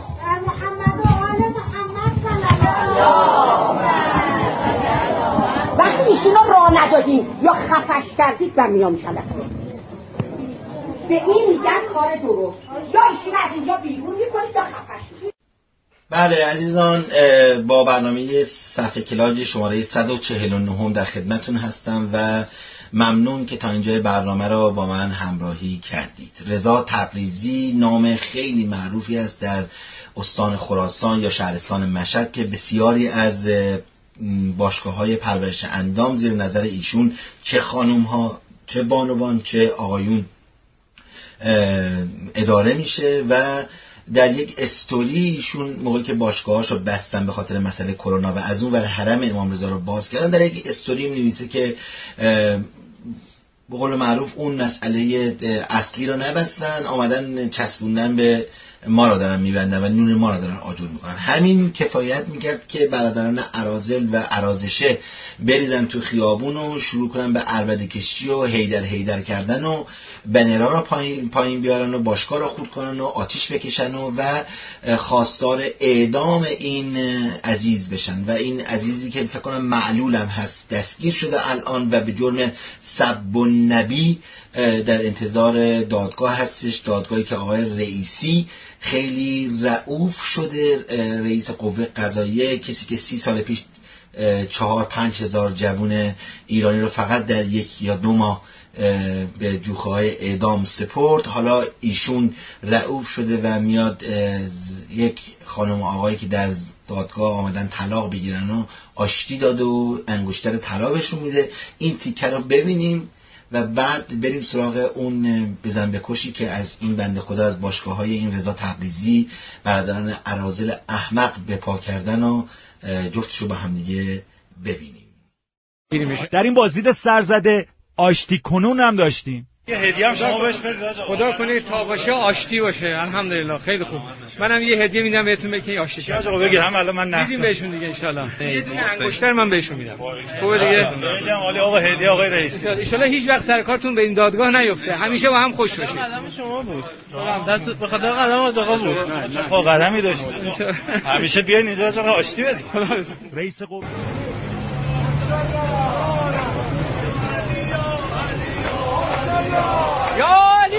وقتی ایشونو راه ندادیم یا خفش کردید من میام جلسه به این میگن کار درست، یا ایشون از اینجا بیرون میکنید یا خفش میکنید. بله عزیزان، با برنامه صفحه کلاج شماره صد و چهل و نه در خدمتون هستم و ممنون که تا اینجای برنامه را با من همراهی کردید. رضا تبریزی نام خیلی معروفی است در استان خراسان یا شهرستان مشهد که بسیاری از باشگاه‌های پرورش اندام زیر نظر ایشون، چه خانم‌ها چه بانوان چه آقایون، اداره میشه و در یک استوری ایشون موقعی که باشگاهاشو بستن به خاطر مسئله کرونا و از اون ور حرم امام رضا رو باز کردن، در یک استوری می‌نویسه که به قول معروف اون مسئله اصلی رو نبستن، آمدن چسبوندن به ما را دارن میبندن و نون ما را دارن آجور میکنن. همین کفایت میکرد که برادران اراذل و ارازشه بریزن تو خیابون و شروع کنن به عربده کشی و هیدر هیدر کردن و بنرها را پایین, پایین بیارن و باشگاه را خورد کنن و آتیش بکشن و, و خواستار اعدام این عزیز بشن و این عزیزی که فکر کنم معلولم هست دستگیر شده الان و به جرم سب النبی در انتظار دادگاه هستش، دادگاهی که آقای رئیسی خیلی رؤوف شده، رئیس قوه قضاییه، کسی که سی سال پیش چهار پنج هزار جوون ایرانی رو فقط در یک یا دو ماه به جوخه‌های اعدام سپرد، حالا ایشون رؤوف شده و میاد یک خانم و آقایی که در دادگاه آمدن طلاق بگیرن و آشتی داده و انگشتر طلاقشون میده. این تیکه رو ببینیم و بعد بریم سراغ اون بزن بکشی که از این بنده خدا از باشگاه‌های این رضا تبریزی برادران اراذل احمق به پا کردن و جفتشو با هم دیگه ببینیم. در این بازدید سرزده آشتی کنون هم داشتیم. یه هدیه هم شما بهش بدید خدا کنه تا باشه آشتی باشه. الحمدلله خیلی خوب. منم یه هدیه میدم بهتون که آشتی شه. آقا بگیر هم الان من میدیم بهشون دیگه ان شاء الله. یه دونه انگشتر من بهشون میدم. خوبه دیگه. خیلی هم عالی آقا، هدیه آقای رئیس. ان شاء الله هیچ وقت سر کارتون به این دادگاه نیفته. همیشه با هم خوش باشید. قدم شما بود. دست به خاطر قدم آقا بود. آقا قدمی داشت. همیشه بیاین اینجا آقا آشتی بدید. رئیس قوم یا علی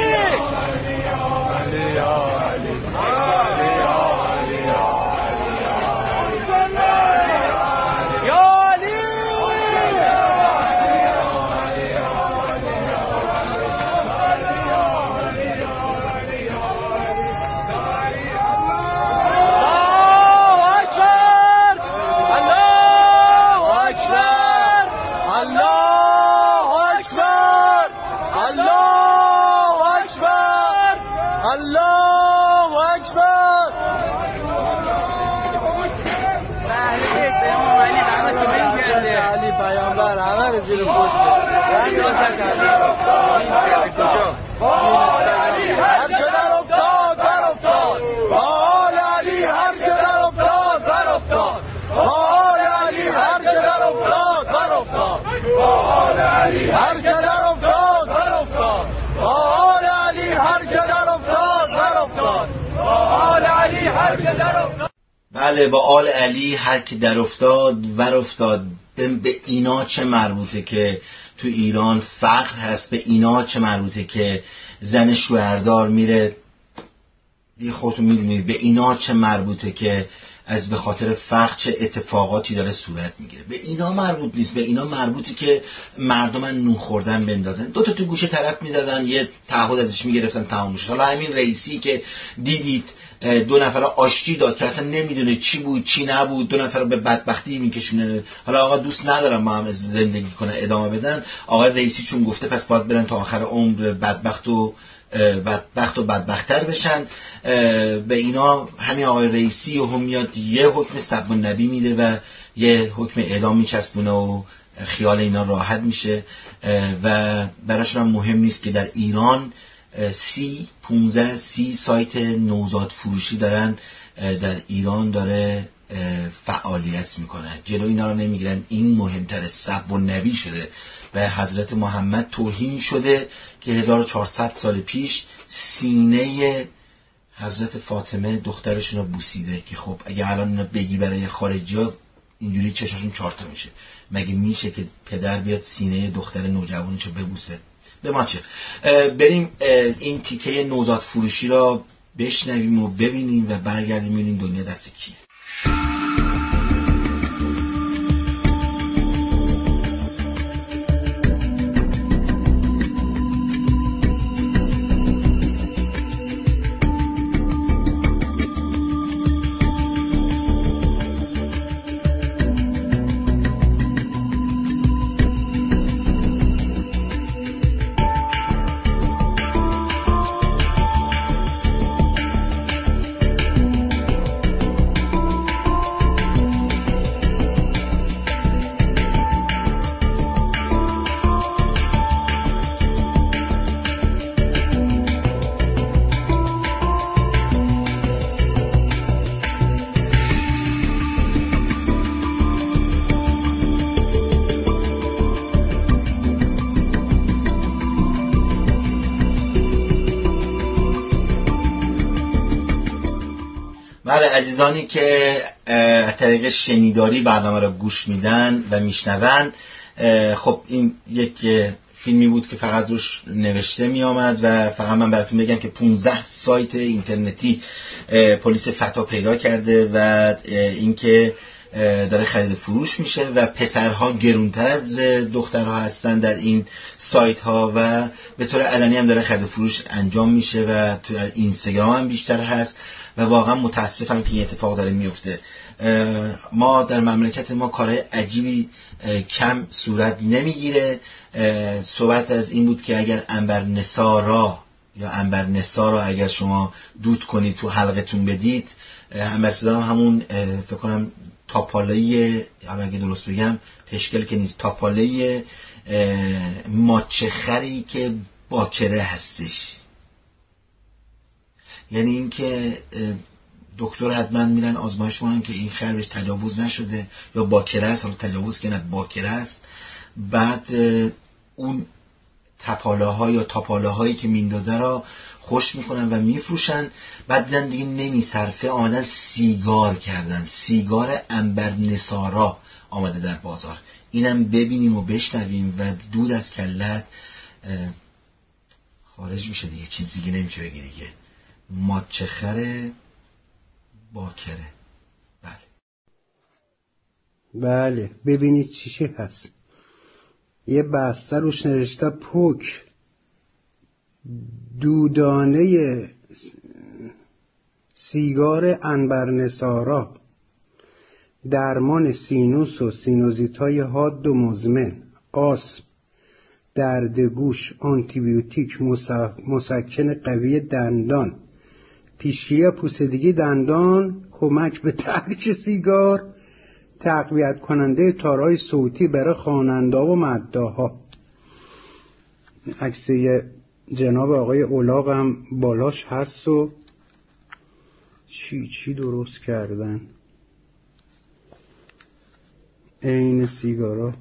بله با آل علی هر کی در افتاد ور افتاد. به اینا چه مربوطه که تو ایران فقر هست؟ به اینا چه مربوطه که زن شوهردار میره؟ دیگه خودتون میدونید. به اینا چه مربوطه که از به خاطر فقر چه اتفاقاتی داره صورت میگیره؟ به اینا مربوط نیست. به اینا مربوطه که مردم نون خوردن بندازن. دو تا تو گوشه طرف میزدن، یه تعهد ازش میگرفتن تموم شد. حالا همین رئیسی که دیدید دو نفر آشتی داد که اصلا نمیدونه چی بود چی نبود، دو نفر به بدبختی میکشونه. حالا آقا دوست ندارم با هم زندگی کنه ادامه بدن. آقا رئیسی چون گفته پس باید برن تا آخر عمر بدبخت و بدبخت و بدبختر بشن. به اینا همین آقای رئیسی و هم میاد یه حکم سب النبی میده و یه حکم اعدام میچسبونه و خیال اینا راحت میشه و براشون هم مهم نیست که در ایران سی پونزده سی سایت نوزاد فروشی دارن در ایران داره فعالیت میکنن. جلو اینا رو نمیگیرن. این مهمتر سب و نبی شده و حضرت محمد توهین شده که هزار و چهارصد سال پیش سینه حضرت فاطمه دخترشون رو بوسیده که خب اگه الان بگی برای خارجی ها اینجوری چشاشون چارتا میشه. مگه میشه که پدر بیاد سینه دختر نوجوانش رو ببوسه؟ به ما چه؟ بریم این تیکه نوزاد فروشی را بشنویم و ببینیم و برگردیم ببینیم دنیا دست کیه. عزیزانی که از طریق شنیداری برنامه رو گوش میدن و میشنون، خب این یک فیلمی بود که فقط روش نوشته می آمد و فقط من براتون بگم که پانزده سایت اینترنتی پلیس فتا پیدا کرده و اینکه داره خرید فروش میشه و پسرها گرونتر از دخترها هستن در این سایت ها و به طور علنی هم داره خرید فروش انجام میشه و تو اینستاگرام هم بیشتر هست و واقعا متاسفم که این اتفاق داره میفته. ما در مملکت ما کارهای عجیبی کم صورت نمیگیره. صحبت از این بود که اگر عنبر نثارا یا عنبر نثار رو اگر شما دود کنید تو حلقتون بدید، عنبر صدا همون فکر کنم تاپاله‌ای، اگه درست بگم پشکل که نیست، تاپاله‌ای ماچه خری که باکره هستش. یعنی این که دکتر حتما میرن آزمایش کنن که این خر بهش تجاوز نشده یا باکره است، حالا تجاوز که نه باکره است. بعد اون تپاله ها یا تاپاله هایی که میندازه را خوش میکنن و میفروشن. بعد دیدن دیگه نمیصرفه، آمدن سیگار کردن، سیگار عنبر نثارا آمده در بازار. اینم ببینیم و بشنویم و دود از کلت خارج میشه دیگه، چیز دیگه نمیشه بگی دیگه. ماچه خره باکره. بله بله ببینید چی چی هست. یه بسته روش نوشته پوک دودانه سیگار عنبر نثارا، درمان سینوس و سینوزیت‌های حاد و مزمن، آسم، درد گوش، آنتیبیوتیک، مسکن قوی دندان، پیشگیری پوسیدگی دندان، کمک به ترک سیگار، تقویت کننده تارهای صوتی برای خواننده و مداحا. عکس جناب آقای اولاغ هم بالاش هست و چی چی درست کردن عین سیگارا.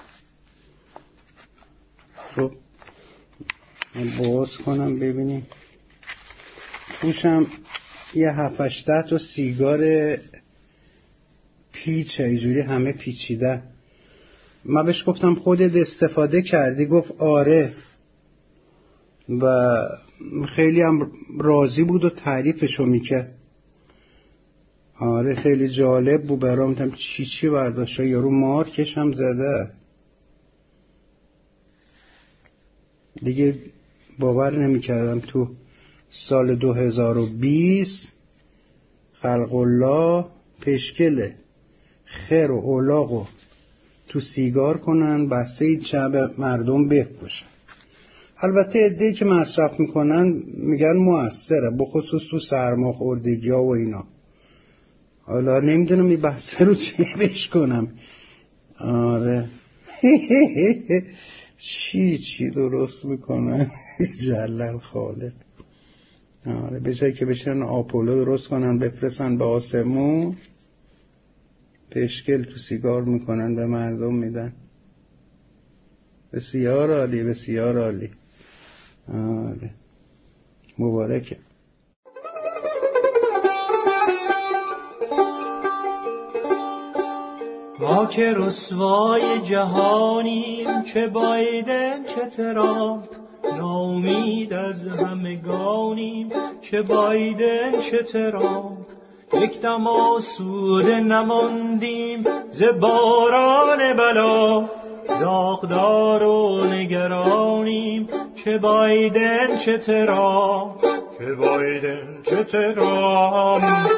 خب من باز کنم ببینیم. توشم یه هفتش ده تا سیگار پیچه، اینجوری همه پیچیده. من بهش گفتم خودت استفاده کردی؟ گفت آره و خیلی هم راضی بود و تعریفشو میکرد. آره خیلی جالب بود برام. گفتم چی چی برداشت، یارو مارکش هم زده. دیگه باور نمیکردم تو سال دو هزار و بیست خلق الله پشکله خیر و اولاغو تو سیگار کنن، بسته چه مردم بفروشن. البته عده‌ای که مصرف میکنن میگن موثره، بخصوص تو سرماخوردگی ها و اینا. حالا نمیدونم این بحثه رو چه بش کنم. آره چی چی درست میکنن جلل خالق. آره به جایی که بشن آپولو درست کنن بفرستن به آسمون، پشکل تو سیگار میکنن به مردم میدن. بسیار عالی، بسیار عالی. آره مبارکه. ما که رسوای جهانیم، چه بایدن چه ترامپ، ناامید از همگانیم، چه بایدن چه ترامپ. یک دم آسوده نماندیم ز باران بلا، داغدار و نگرانیم، چه بایدن چه ترامپ، چه بایدن چه ترامپ.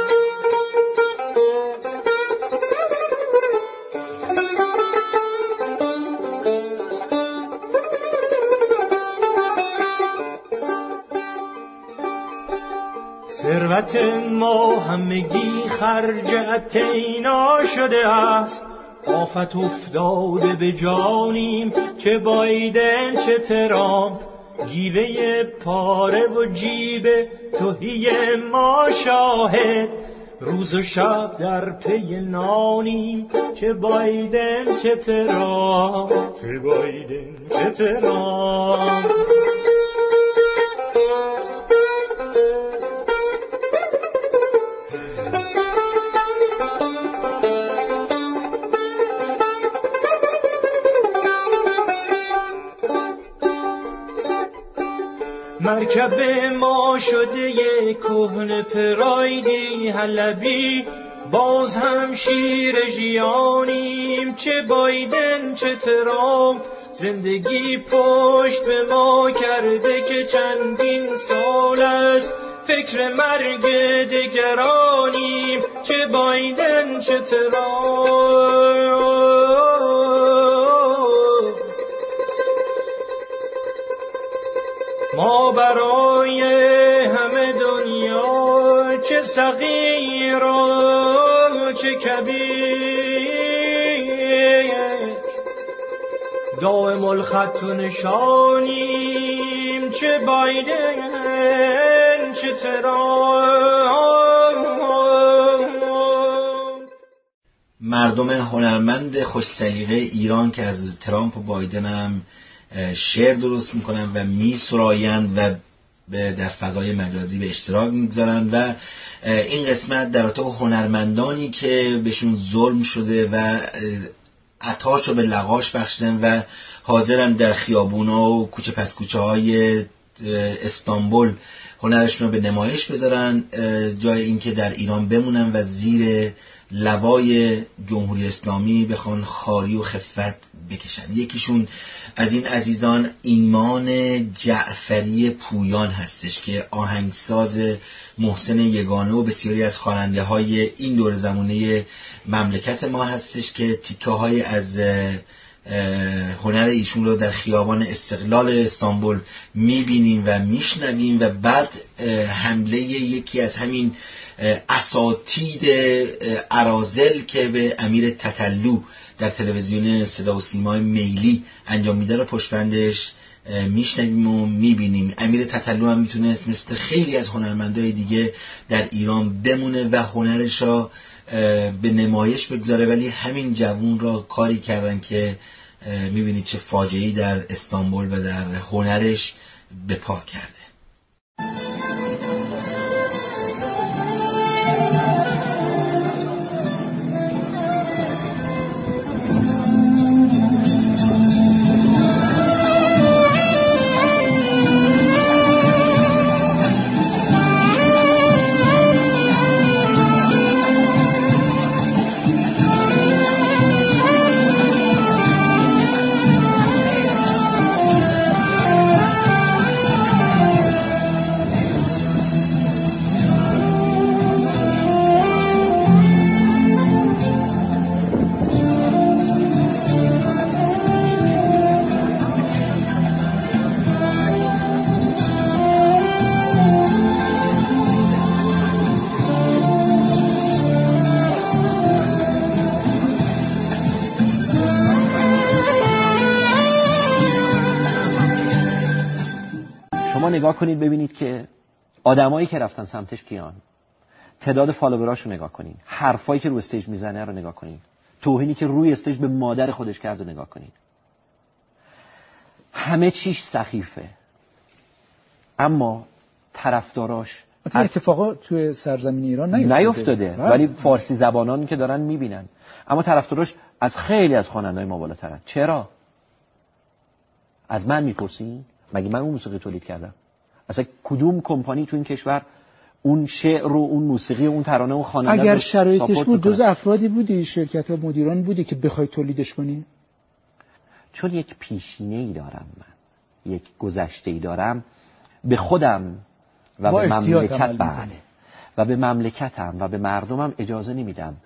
ثروت ما همگی خرج اتینا شده است، آفت افتاده به جانیم، چه بایدن چه ترامپ. گیوه پاره و جیب تهی ما شاهد، روز و شب در پی نانیم، چه بایدن چه ترامپ، چه بایدن چه ترامپ. مرکب ما شده یک کهنه پرایدی حلبی، باز هم شیر ژیانیم، چه بایدن چه ترامپ. زندگی پشت به ما کرده که چندین سال است، فکر مرگ دگرانیم، چه بایدن چه ترامپ. ما برای همه دنیا، چه صغیر و چه کبیر، دائم الخط و نشانیم، چه بایدن چه ترامپ. مردم هنرمند خوش سلیقه ایران که از ترامپ و بایدن هم شعر درست میکنن و میسرایند و در فضای مجازی به اشتراک میگذارن و این قسمت در رابطه هنرمندانی که بهشون ظلم شده و عطاشو به لغاش بخشیدن و حاضرن در خیابونا و کوچه پس کوچه های استانبول هنرشون رو به نمایش بذارن، جای اینکه در ایران بمونن و زیر لوای جمهوری اسلامی بخوان خاری و خفت بکشن. یکیشون از این عزیزان ایمان جعفری پویان هستش که آهنگساز محسن یگانه و بسیاری از خواننده های این دور زمانه مملکت ما هستش که تیکه های از هنر ایشون رو در خیابان استقلال استانبول میبینیم و میشنویم و بعد حمله یکی از همین اساتید اراذل که به امیر تتلو در تلویزیون صدا و سیمای میلی انجام میده رو پشت بندش میشنویم و میبینیم. امیر تتلو هم میتونست مثل خیلی از هنرمندای دیگه در ایران بمونه و هنرش را به نمایش بگذاره، ولی همین جوون را کاری کردن که میبینید چه فاجعه‌ای در استانبول و در هنرش به پا کرده. شما نگاه کنید ببینید که آدمایی که رفتن سمتش کیان، تعداد فالووراشو نگاه کنید، حرفایی که رو استیج میزنه رو نگاه کنید، توهینی که روی استیج به مادر خودش کرد رو نگاه کنید. همه چیش سخیفه، اما طرفداراش این اتفاقا توی سرزمین ایران نیفتاده, نیفتاده. ولی فارسی زبانان که دارن میبینن، اما طرفداراش از خیلی از خواننده‌های ما بالاترن. چرا؟ از من میپرسین؟ مگه من اون موسیقی تولید کردم؟ اصلا کدوم کمپانی تو این کشور اون شعر و اون موسیقی و اون ترانه و خواننده اگر شرایطش بود جز افرادی بودی، شرکت ها مدیران بودی که بخوای تولیدش کنی؟ چون یک پیشینه ای دارم، من یک گذشته ای دارم، به خودم و به مملکت بله و به مملکتم و به مردمم اجازه نمیدم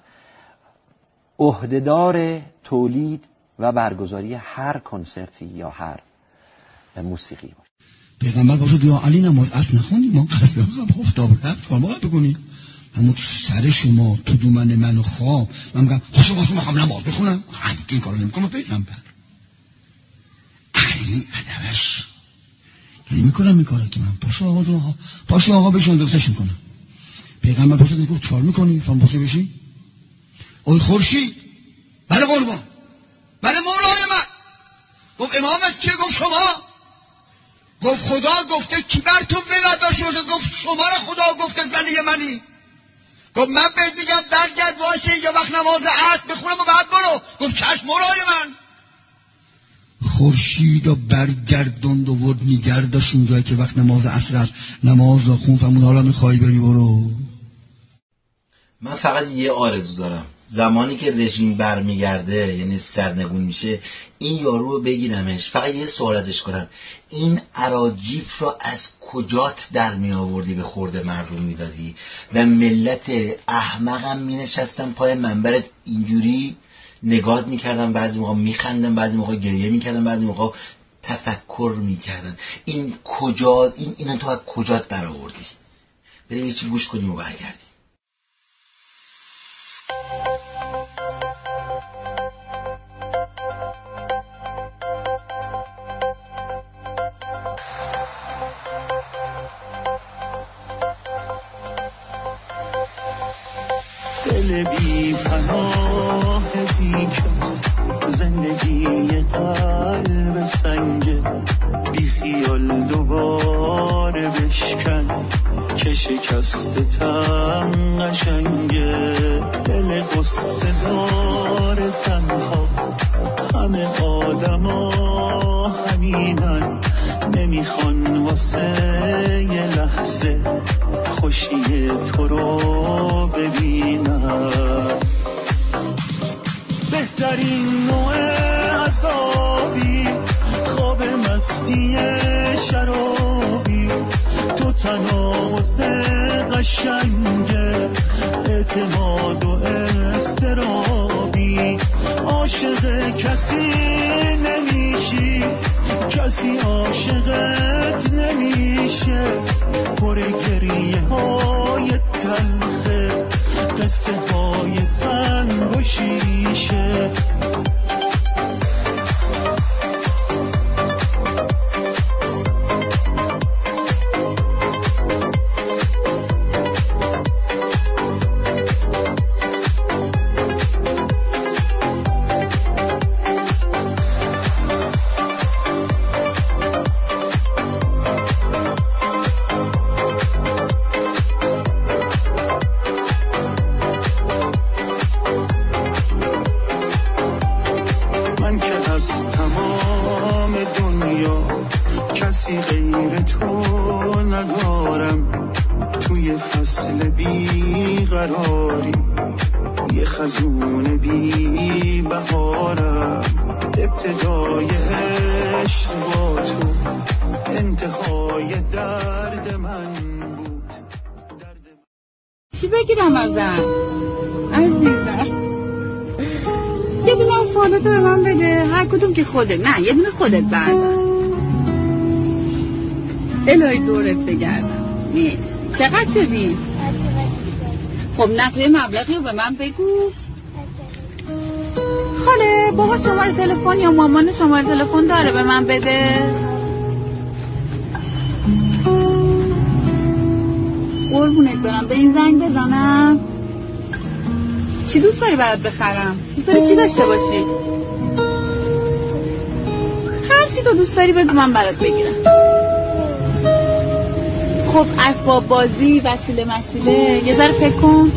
عهدهدار تولید و برگزاری هر کنسرتی یا هر موسیقی باشه. پیغمبر باشد یا علی نماز اصل نخوندیم ما قصد هم افتاب رفت کار ما بکنید همون سر شما تو دومن منو خواب من میگم خوشو باشو میخوام نماز بخونم علی این کارو نمیکنم پیغمبر علی ادبش یعنی میکنم این کارو که من پاشو آقا دو آقا پاشو آقا بشون دوستش میکنم. پیغمبر باشد میگفت چکار میکنی فهم باشو بشی اوی خورشید بله قربان بله مولای من گفت امامت که گفت شما گفت خدا گفته کی بر تو ولایت داشته باشه گفت شما را خدا گفته زنی منی گفت من بهت میگم درگرد واسه یا وقت نماز عصر بخونم و بعد برو گفت چشم مولای من خورشید و برگردوند و ورد میگردش اونجایی که وقت نماز عصر است نماز را خون فرمود حالا میخوای بری برو. من فقط یه آرزو دارم زمانی که رژیم برمیگرده یعنی سرنگون میشه این یارو رو بگیرمش فقط یه سوال ازش کنم این اراجیف رو از کجات در می آوردی به خورد مردم میدادی و ملت احمقم می نشستن پای منبرت اینجوری نگاه میکردن بعضی موقع میخندن بعضی موقع گریه میکردن بعضی موقع تفکر میکردن این کجا این اینو تو از کجات در آوردی بریم یه چی گوش کنیم و برگردیم. دل بی پناه بی کس زندگی قلب سنگه بی خیال دوباره بشکن که شکست تم قشنگه دل قصه دار تنها همه آدم ها همینن نمیخوان واسه یه لحظه خوشی تو رو ببینم بهترین نوع عذابی خواب مستی شرابی تو تناوز قشنگه اعتماد و استرابی عاشق کسی نمیشی کسی عاشقت نمیشه پر گریه های تلخه قصه های سنگ و شیشه چی بگیرم ازم؟ عزیزم یه دونه از فالتو به من بده هر کدوم که خودت نه یه دونه خودت بردار الهی دورت بگردم نیست چقدر شدی؟ خب نقشه مبلغی رو به من بگو خاله بابا شماره تلفن یا مامان شماره تلفن داره به من بده قربونت برم به این زنگ بزنم؟ چی دوست داری برات بخرم؟ دوست داری چی داشته باشی؟ هر چی تو دوست داری بگو من برات بگیرم. خب اسباب بازی، وسیله مسیله، یه ذره فکر کن.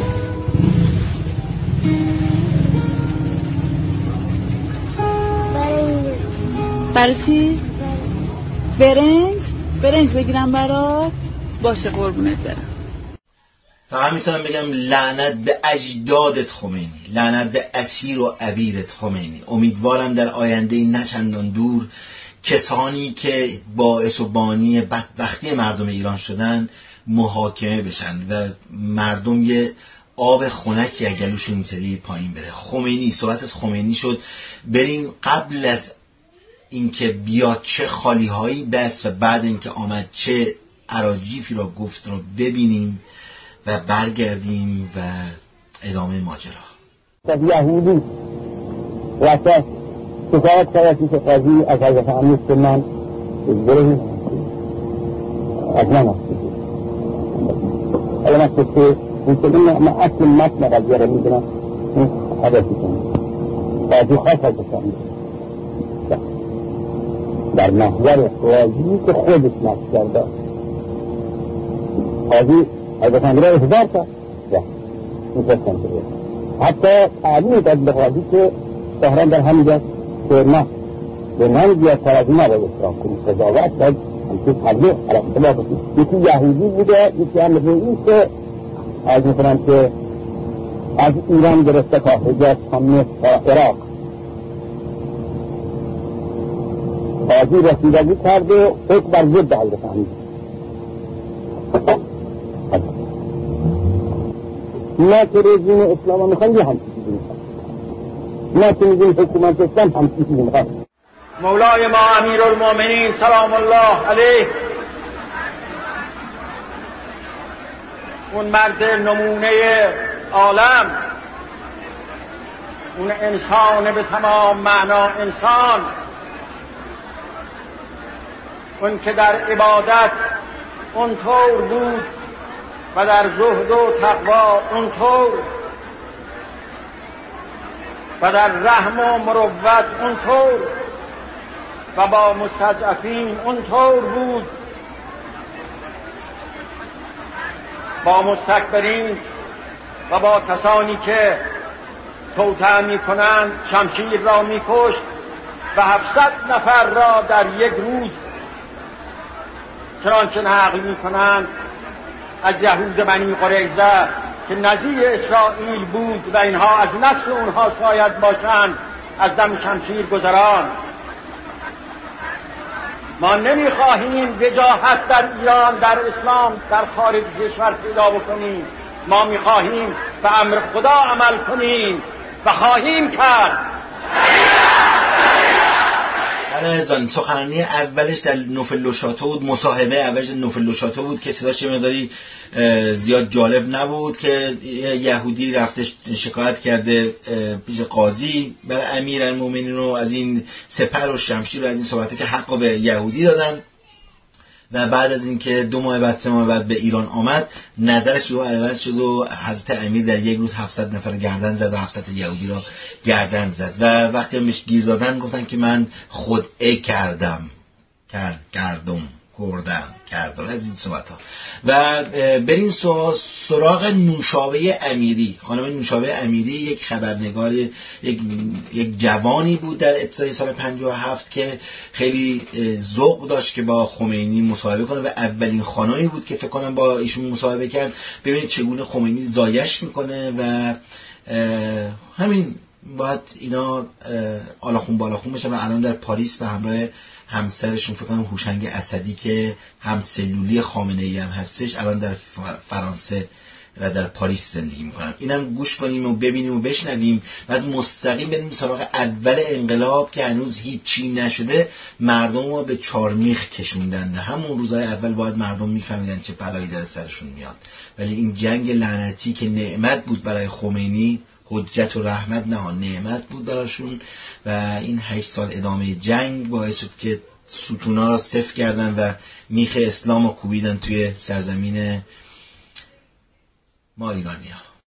برای چی؟ برنج؟ برنج بگیرم برات؟ باشه قربونت برم. فقط میتونم بگم لعنت به اجدادت خمینی، لعنت به اسیر و عبیرت خمینی. امیدوارم در آینده نه چندان دور کسانی که باعث و بانی بدبختی مردم ایران شدن محاکمه بشن و مردم یه آب خنکی اگلوشون این سری پایین بره. خمینی، صحبت از خمینی شد، بریم قبل از اینکه بیاد چه خالی هایی بس و بعد اینکه آمد چه اراجیفی را گفت رو ببینیم و برگردیم و ادامه ماجرا. یهودی واسه شکایت کرد که قاضی از حضرت امیر که من بره از من هستی حالا من که من اصل متن قضیه را میدونم این حدثی کنم قاضی خواست حضرت امیر در محضر قاضی که خودش نقش کرده قاضی حضرت امیر را احضار کرد میتونستم بره حتی تعلیم داد به قاضی که سهران در همین جاست که نه به من بیاد ترازی نباید احترام کنی قضاوت باید همچه تبلیغ اختلاف بکنی. یکی یهودی بوده، یکی هم رئیس از میکنم که از ایران گرفته تا حجاز تا مصر تا عراق قاضی رسیدگی کرد و حکم بر ضد حضرت امیر. ما که رژیم اسلام ها میخوایم یه همچی چیزی میخوایم، ما که میگیم حکومت اسلام همچی چیزی میخوایم. مولای ما امیر المومنین سلام الله علیه، اون مرد نمونه عالم، اون انسان به تمام معنا انسان، اون که در عبادت اونطور بود و در زهد و تقوا اونطور و در رحم و مروت اونطور و با مستضعفین اونطور بود، با مستکبرین و با کسانی که توطئه میکنند شمشیر را میکشت و هفتصد نفر را در یک روز چنانچه نقل میکنند از یهود بنی قریظه که نظیر اسرائیل بود و اینها از نسل اونها شاید باشند از دم شمشیر گذران. ما نمیخواهیم وجاهت در ایران، در اسلام، در خارج کشور پیدا بکنیم. ما میخواهیم به امر خدا عمل کنیم و خواهیم کرد. بله، سخنرانی اولش در نوفل شاتو بود، مصاحبه اولش در نوفل شاتو بود که صداش یه مقداری زیاد جالب نبود که یهودی رفته شکایت کرده پیش قاضی برای امیرالمومنین رو از این سپر و شمشیر و از این صحبته که حق به یهودی دادن و بعد از اینکه دو ماه بعد سه ماه بعد به ایران آمد نظرش رو عوض شد و حضرت امیر در یک روز هفتصد نفر گردن زد و هفتصد یهودی را گردن زد و وقتی هم بهش گیر دادن گفتن که من خودعه کردم کرد کردم کردم کردم از این صحبت ها. و بریم سراغ نوشابه امیری. خانم نوشابه امیری یک خبرنگار، یک یک جوانی بود در ابتدای سال پنجاه و هفت که خیلی ذوق داشت که با خمینی مصاحبه کنه و اولین خانمی بود که فکر کنم با ایشون مصاحبه کرد. ببینید چگونه خمینی زایش میکنه و همین باید اینا آلاخون بالاخون بشه و الان در پاریس به همراه همسرشون فکر کنم هوشنگ اسدی که هم سلولی خامنه‌ای هم هستش الان در فرانسه و در پاریس زندگی میکنم. اینم گوش کنیم و ببینیم و بشنویم، بعد مستقیم بریم سراغ اول انقلاب که هنوز هیچی نشده، مردم رو به چارمیخ کشوندن. همون روزهای اول باید مردم میفهمیدن چه بلایی داره سرشون میاد، ولی این جنگ لعنتی که نعمت بود برای خمینی، حجت و رحمت نه نعمت بود براشون و این هشت سال ادامه جنگ باعث شد که ستونا را صفر کردن و میخ اسلام رو کوبیدن توی سرزمین ما ایرانی‌ها.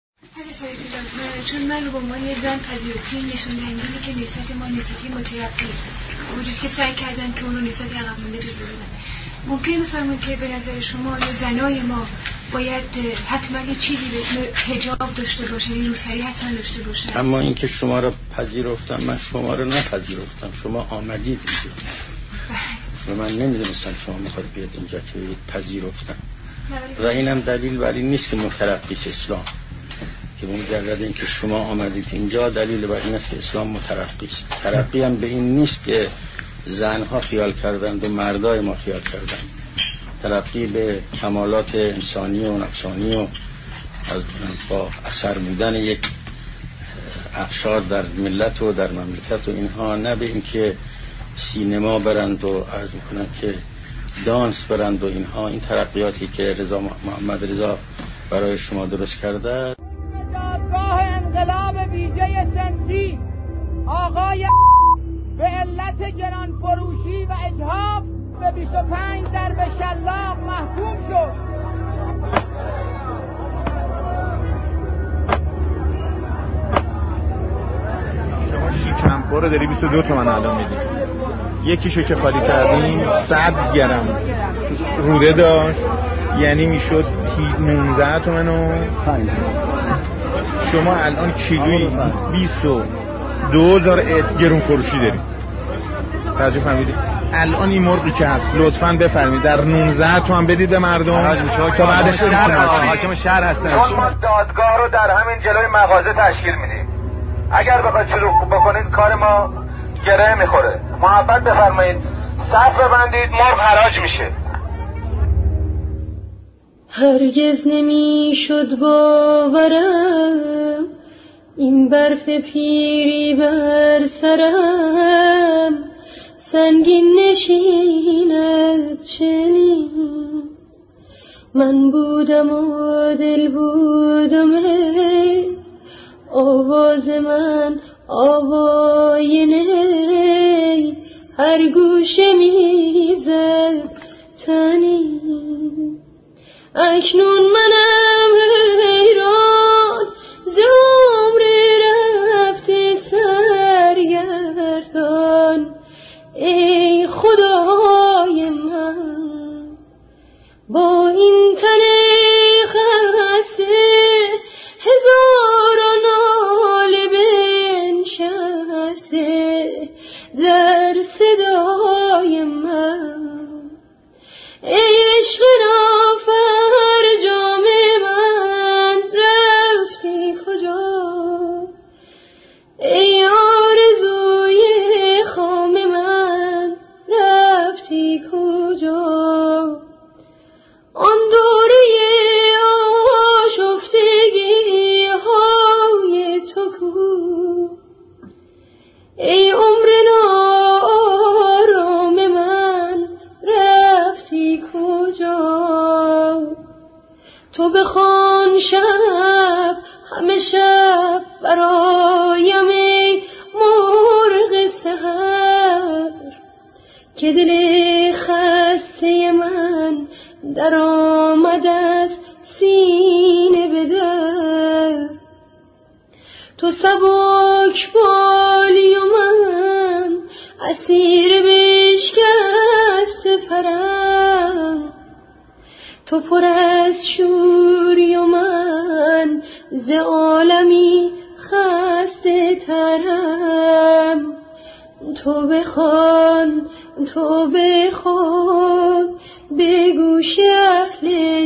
چون من رو به عنوان یه زن پذیرفتیم نشون دهنده که نسبت ما نسبتی مترقی وجود که سعی کردن که اون رو نسبت عقب مونده جلو ببرن. ممکن بفرمایید که به نظر شما یا زنای ما باید حتما یه چیزی به اسم حجاب داشته باشن، این روسری حتما داشته باشن؟ اما اینکه شما رو پذیرفتم، من شما رو نپذیرفتم، شما آمدید اینجا و من نمیدونستم شما میخواد بیاد اینجا که پذیرفتم و اینم دلیل بر این نیست که مترقیست اسلام، که مجرد اینکه شما آمدید اینجا دلیل بر این است که اسلام مترقی است. ترقی هم به این نیست که زنها خیال کردند و مردای ما خیال کردند. ترقی به کمالات انسانی و نفسانی و از با اثر بودن یک اقشار در ملت و در مملکت و اینها، نه به اینکه سینما برند و عرض میکنن که دانس برند و اینها. این ترقیاتی که رضا محمد رضا برای شما درست کرده. دادگاه انقلاب ویژه سنفی آقای به علت گران فروشی و اجحاف به بیست و پنج ضرب شلاق محکوم شد. شما شیکمپو رو داری بیست و دو تومن الان میدی، یکیشو که خالی کردیم صد گرم روده داشت، یعنی میشد نوزده تومن و پنج. شما الان کیلویی بیست و دو هزار گرون فروشی داریم. توجه فرمودید؟ الان این مرغی که هست لطفاً بفرمایید در نوزده تومن بدید به مردم تا بعدش شهر حاکم شهر هستن. ما دادگاه رو در همین جلوی مغازه تشکیل میدیم. اگر بخواید شروع بکنید کار ما گره میخوره. محبت بفرمایید صف ببندید، مرغ حراج میشه. هرگز نمیشد باورم این برف پیری بر سرم سنگین نشیند چنین. من بودم و دل بودم، آواز من آواینه هر گوشه میزد تنین. اکنون منم حیران ز عمر رفته سرگردان. ای خدای من با این تن خسته هزاران ناله بنشسته در صدای من. ای عشق نافرجام من رفتی کجا؟ ای آرزوی خام من رفتی کجا؟ آن دوره آشفتگی های تو کو؟ ای عمر نارام من رفتی کجا؟ تو بخوان شب همه شب برایم ای مرغ سحر که دل خسته من در آمد از سینه به در. تو سبک بالی و من اسیر بشکست پرم. تو پر از شوری و من ز عالمی خسته ترم. تو بخوان تو بخوان به گوش اهل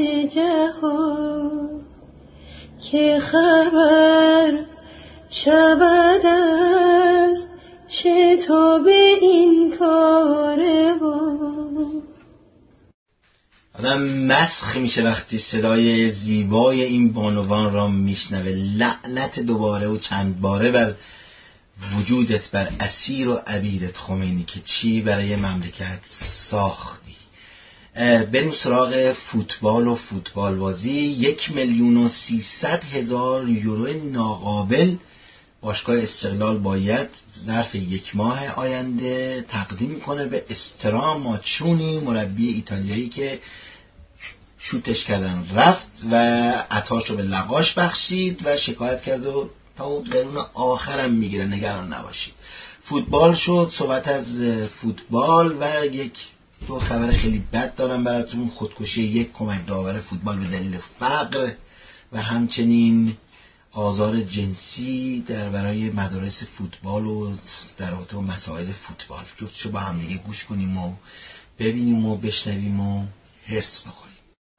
جهان که خبر شود از شتاب این کاروان. آدم مسخ میشه وقتی صدای زیبای این بانوان را میشنوه. لعنت دوباره و چند باره بر وجودت، بر اسیر و عبیرت خمینی که چی برای مملکت ساختی. بریم سراغ فوتبال و فوتبال بازی. یک میلیون و سیصد هزار یورو ناقابل باشگاه استقلال باید ظرف یک ماه آینده تقدیم کنه به استرا ماچونی، مربی ایتالیایی که شوتش کردن، رفت و عطاش رو به لقاش بخشید و شکایت کرد و تا اون قرون آخرم میگیره، نگران نباشید. فوتبال شد، صحبت از فوتبال و یک دو خبر خیلی بد دارم براتون. خودکشی یک کمک داور فوتبال به دلیل فقر و همچنین آزار جنسی در برای مدارس فوتبال و در رابطه با مسائل فوتبال. جفتشو با هم دیگه گوش کنیم و ببینیم و بشنویم و هرس بخوریم.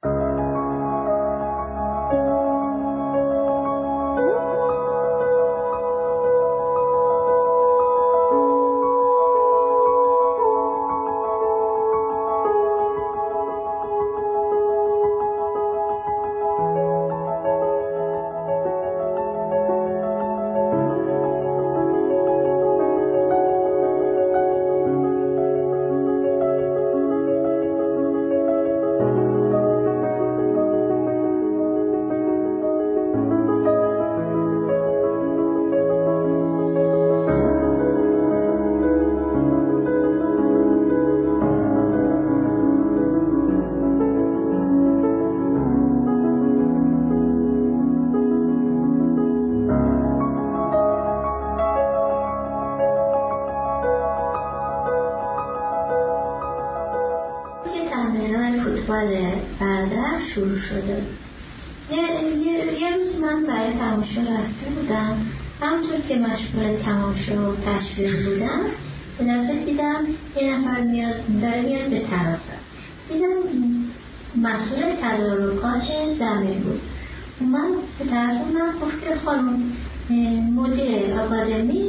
شروع شده. یه, یه،, یه روز من برای تماشا رفته بودم، همونطور که مشغول تماشا و تشویق بودم به دفعه دیدم یه نفر میاد داره میاد به طرفم. دیدم مسئول تدارکات زمین بود. من به طرف من گفت که خانم مدیر آکادمی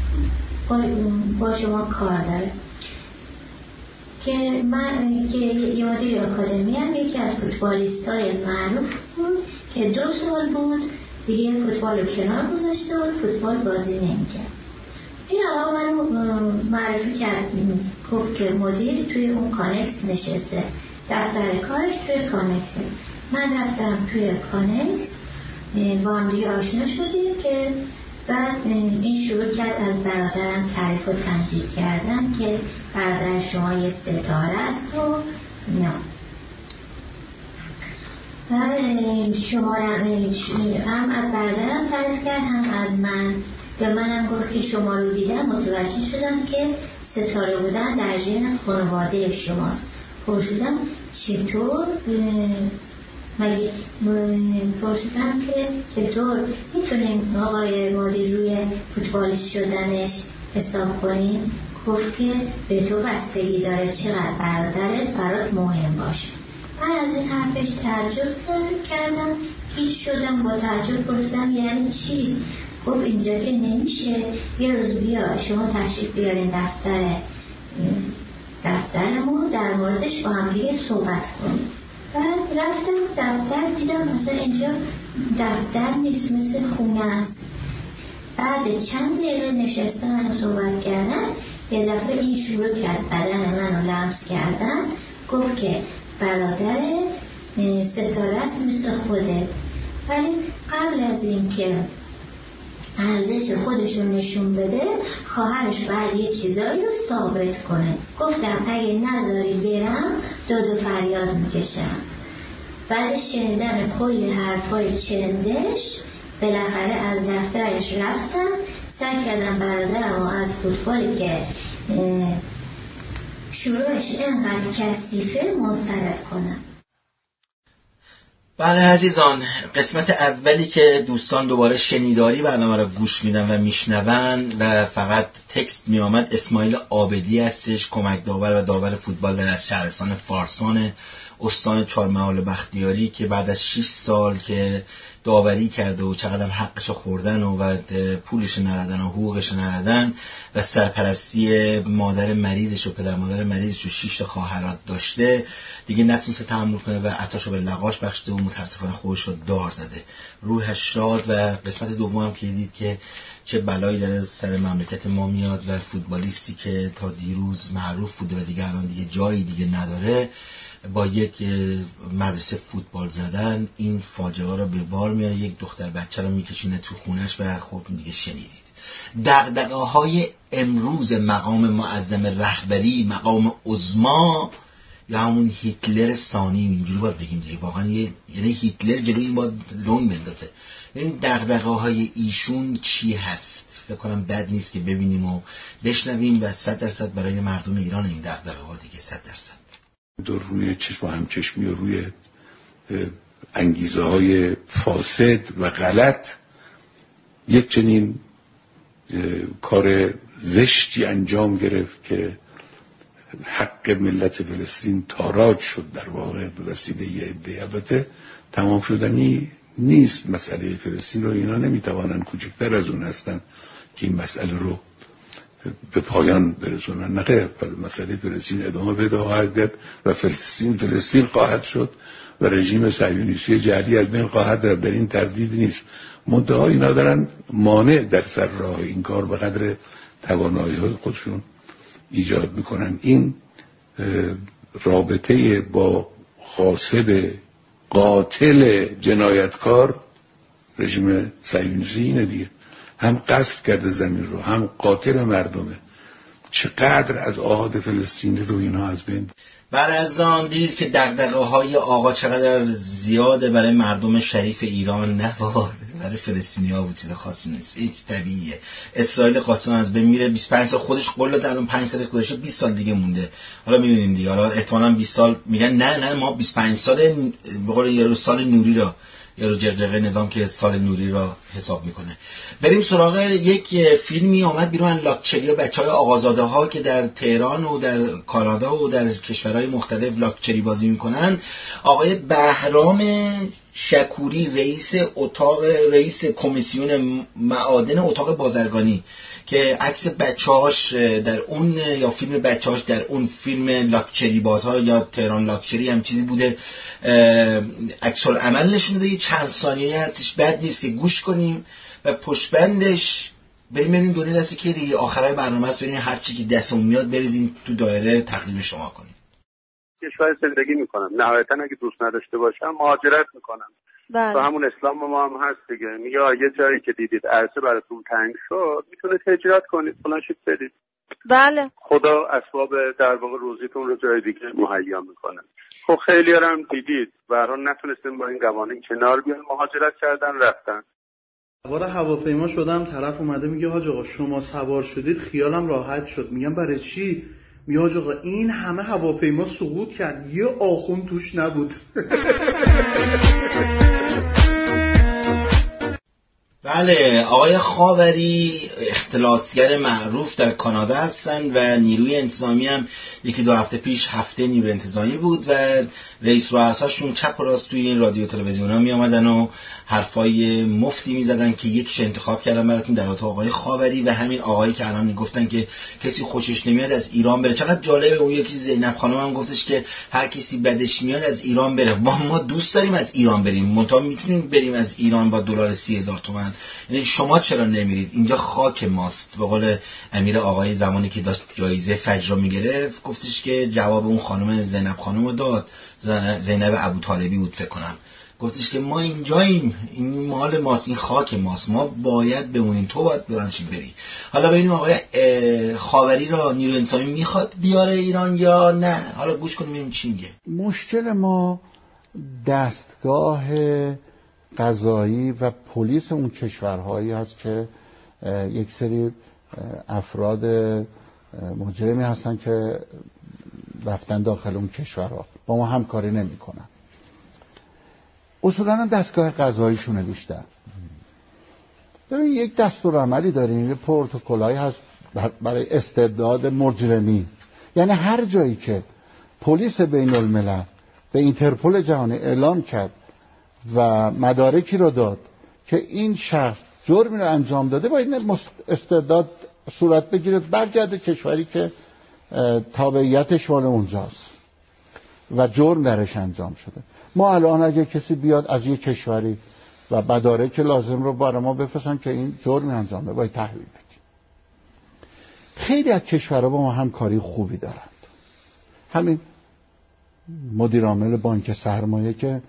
با شما کار داره. که من که یه مدیر آکادمی هم یکی از فوتبالیستای معروف بود که دو سال بود دیگه فوتبال رو کنار گذاشته بود، فوتبال بازی نمی‌کرد. این آقا منو معرفی کرد، گفت که مدیر توی اون کانکس نشسته، دفتر کارش توی کانکسه. من رفتم توی کانکس، با هم دیگه آشنا شدیم که بعد این شروع کرد از برادرم تعریف و تمجید کردن که برادر شما یه ستاره است و نه. بعد شما هم از برادرم تعریف کرد هم از من. به منم گفت که شما رو دیدم متوجه شدم که ستاره بودن در ژن خانواده شماست. پرسیدم چطور؟ مگه پرسیدم که چطور میتونیم آقای مدیر روی فوتبالیست شدنش حساب کنیم؟ گفت که به تو بستگی داره چقدر برادرت برات مهم باشه. من از این حرفش تعجب کردم، هیچ شدم، با تعجب پرسیدم یعنی چی؟ گفت اینجا که نمیشه، یه روز بیا شما تشریف بیارین دفتر دفترمون در موردش با هم دیگه صحبت کنیم. بعد رفتم دفتر، دیدم مثلا اینجا دفتر نیست، مثل خونه است. بعد چند دقیقه نشستن و صحبت کردن یه دفعه این شروع کرد بدن منو لمس کردن، گفت که برادرت ستاره است مثل خودت، ولی قبل از این که ارزش خودشون نشون بده خواهرش باید یه چیزایی رو ثابت کنه. گفتم اگه نذاری برم داد و فریاد میکشم. بعد شنیدن کلی حرفای چندش بالاخره از دفترش رفتم، سعی کردم برادرم از فوتبالی که شروعش اینقدر کثیفه منصرف کنم. بله عزیزان، قسمت اولی که دوستان دوباره شنیداری برنامه رو گوش میدن و میشنون و فقط تکست میامد، اسماعیل عابدی هستش، کمک داور و داور فوتبال در از شهرستان فارسان استان چهارمحال بختیاری، که بعد از شش سال که داوری کرده و چقدر حقش خوردن و, و پولش ندادن و حقوقش ندادن و سرپرستی مادر مریضش و پدر مادر مریضش و شش تا خواهرات داشته، دیگه نتونسته تحمل کنه و عطاشو به لقاش بخشیده و متاسفانه خودش رو دار زده. روحش شاد. و قسمت دوم که دید که چه بلایی در سر مملکت ما میاد و فوتبالیستی که تا دیروز معروف بوده و دیگه الان دیگه جایی دیگه نداره با یک مدرسه فوتبال زدن این فاجعه را به بار میاره، یک دختر بچه رو میکشینه تو خونش و خودتون دیگه شنیدید. دغدغه‌های امروز مقام معظم رهبری، مقام عظما، یا همون هیتلر ثانی، اینجوری باید بگیم دیگه، واقعا یه یعنی هیتلر جلوی این باید لنگ بندازه. این دغدغه‌های ایشون چی هست؟ فکر کنم بد نیست که ببینیم و بشنویم و صد درصد برای مردم ایران این دغدغه‌ها دیگه صد درصد در روی چشم و همچشمی و روی انگیزه های فاسد و غلط یک چنین کار زشتی انجام گرفت که حق ملت فلسطین تاراج شد در واقع به وسیله یه عده. البته تمام شدنی نیست مسئله فلسطین رو، اینا نمیتوانن کوچکتر از اون هستن که این مسئله رو به پایان برسونن. نه خیر، مسئله فلسطین ادامه پیدا خواهد کرد و فلسطین فلسطین خواهد شد و رژیم صهیونیستی جعلی از بین خواهد رفت، در این تردید نیست. منتها اینا دارن مانع در سر راه این کار به قدر توانایی‌های خودشون ایجاد میکنن. این رابطه با غاصب قاتل جنایتکار رژیم صهیونیستی اینه دیگه، هم قصد کرده زمین رو، هم قاتل مردمه. چقدر از آهاد فلسطینی رو اینا از بین. بعد از آن دید که دغدغه‌های آقا چقدر زیاده برای مردم شریف ایران، نه برای فلسطینی‌ها بود چیز خاصی نیست، هیچ طبیعیه. اسرائیل قاسم از بین میره، بیست و پنج سال خودش قول داد، الان پنج سال گذشته، بیست سال دیگه مونده. حالا می‌بینیم دیگه، حالا احتمالاً بیست سال میگن نه نه ما بیست و پنج سال به قول یه سال نوری را یا رو جرجقه نظام که سال نوری را حساب میکنه. بریم سراغ یک فیلمی آمد بیرون، لاکچری و بچهای آقازاده ها که در تهران و در کانادا و در کشورهای مختلف لاکچری بازی میکنن. آقای بهرام شکوری رئیس اتاق رئیس کمیسیون معادن اتاق بازرگانی که عکس بچه‌هاش در اون یا فیلم بچه‌هاش در اون فیلم لاکچری بازها یا تهران لاکچری هم چیزی بوده، عکس العمل نشون داده. چند ثانیه هستش، بد نیست که گوش کنیم و پشتبندش بریم ببینیم دونه دستی که دیگه آخرای برنامه است، بریم هر چی که دستمون میاد بریزیم تو دایره تقدیم شما کنیم. کشور زندگی میکنم، نهایتا اگه دوست نداشته باشم مهاجرت میکنم. بله. و همون اسلام ما هم هست دیگه، یا یه جایی که دیدید عرصه براتون تنگ شد میتونید هجرت کنید، فلان شید برید. بله. خدا اسباب در واقع روزیتون رو جای دیگه مهیا میکنه. خب خیلی هم دیدید به هر حال نتونستیم با این قوانین کنار بیان، مهاجرت کردن رفتن. سوار هواپیما شدم، طرف اومده میگه حاج آقا شما سوار شدید، خیالم راحت شد. میگم برای چی؟ میگه حاج آقا این همه هواپیما سقوط کرد یه آخون توش نبود. بله، آقای خاوری اختلاسگر معروف در کانادا هستن و نیروی انتظامی هم یکی دو هفته پیش هفته نیروی انتظامی بود و رئیس رؤساشون چپ و راست توی این رادیو تلویزیون ها می آمدن و حرفای مفتی می زدن که یکیش انتخاب کردن براتون در اتاق آقای خاوری و همین آقایی که الان می گفتن که کسی خوشش نمیاد از ایران بره. چقدر جالبه، اون یکی زینب خانم هم گفتش که هر کسی بدش میاد از ایران بره. ما ما دوست داریم از ایران بریم، منتها میتونیم بریم از ایران با دلار سی هزار تومان. یعنی شما چرا نمیرید؟ اینجا خاک ماست. به قول امیر آقای زمانی که داشت جایزه فجر رو میگرفت گفتش که جواب اون خانم زینب خانم رو داد، زینب ابوطالبی بود فکر کنم، گفتش که ما اینجاییم، این مال ماست، این خاک ماست، ما باید بمونیم، تو باید برانشی بری. حالا ببینیم آقای خاوری را نیروی انتظامی میخواد بیاره ایران یا نه. حالا گوش کنیم ببینیم چی میگه. مشکل ما دستگاه قضایی و پلیس اون کشورهایی هست که یک سری افراد مجرمی هستن که رفتن داخل اون کشورها با ما همکاری نمی کنن. اصولا دستگاه قضاییشونه بیشتر. ببین یک دستورالعملی داریم، یه پروتکلایی هست برای استعداد مجرمین. یعنی هر جایی که پلیس بین الملل به اینترپل جهانی اعلام کرد و مدارکی رو داد که این شخص جرمی رو انجام داده، باید استعداد صورت بگیره برگرده کشوری که تابعیتش مال اونجاست و جرم درش انجام شده. ما الان اگه کسی بیاد از یک کشوری و مدارک لازم رو برای ما بفرستن که این جرمی انجام ده، باید تحویل بدیم. خیلی از کشورها با ما همکاری خوبی دارند. همین مدیر عامل بانک سرمایه که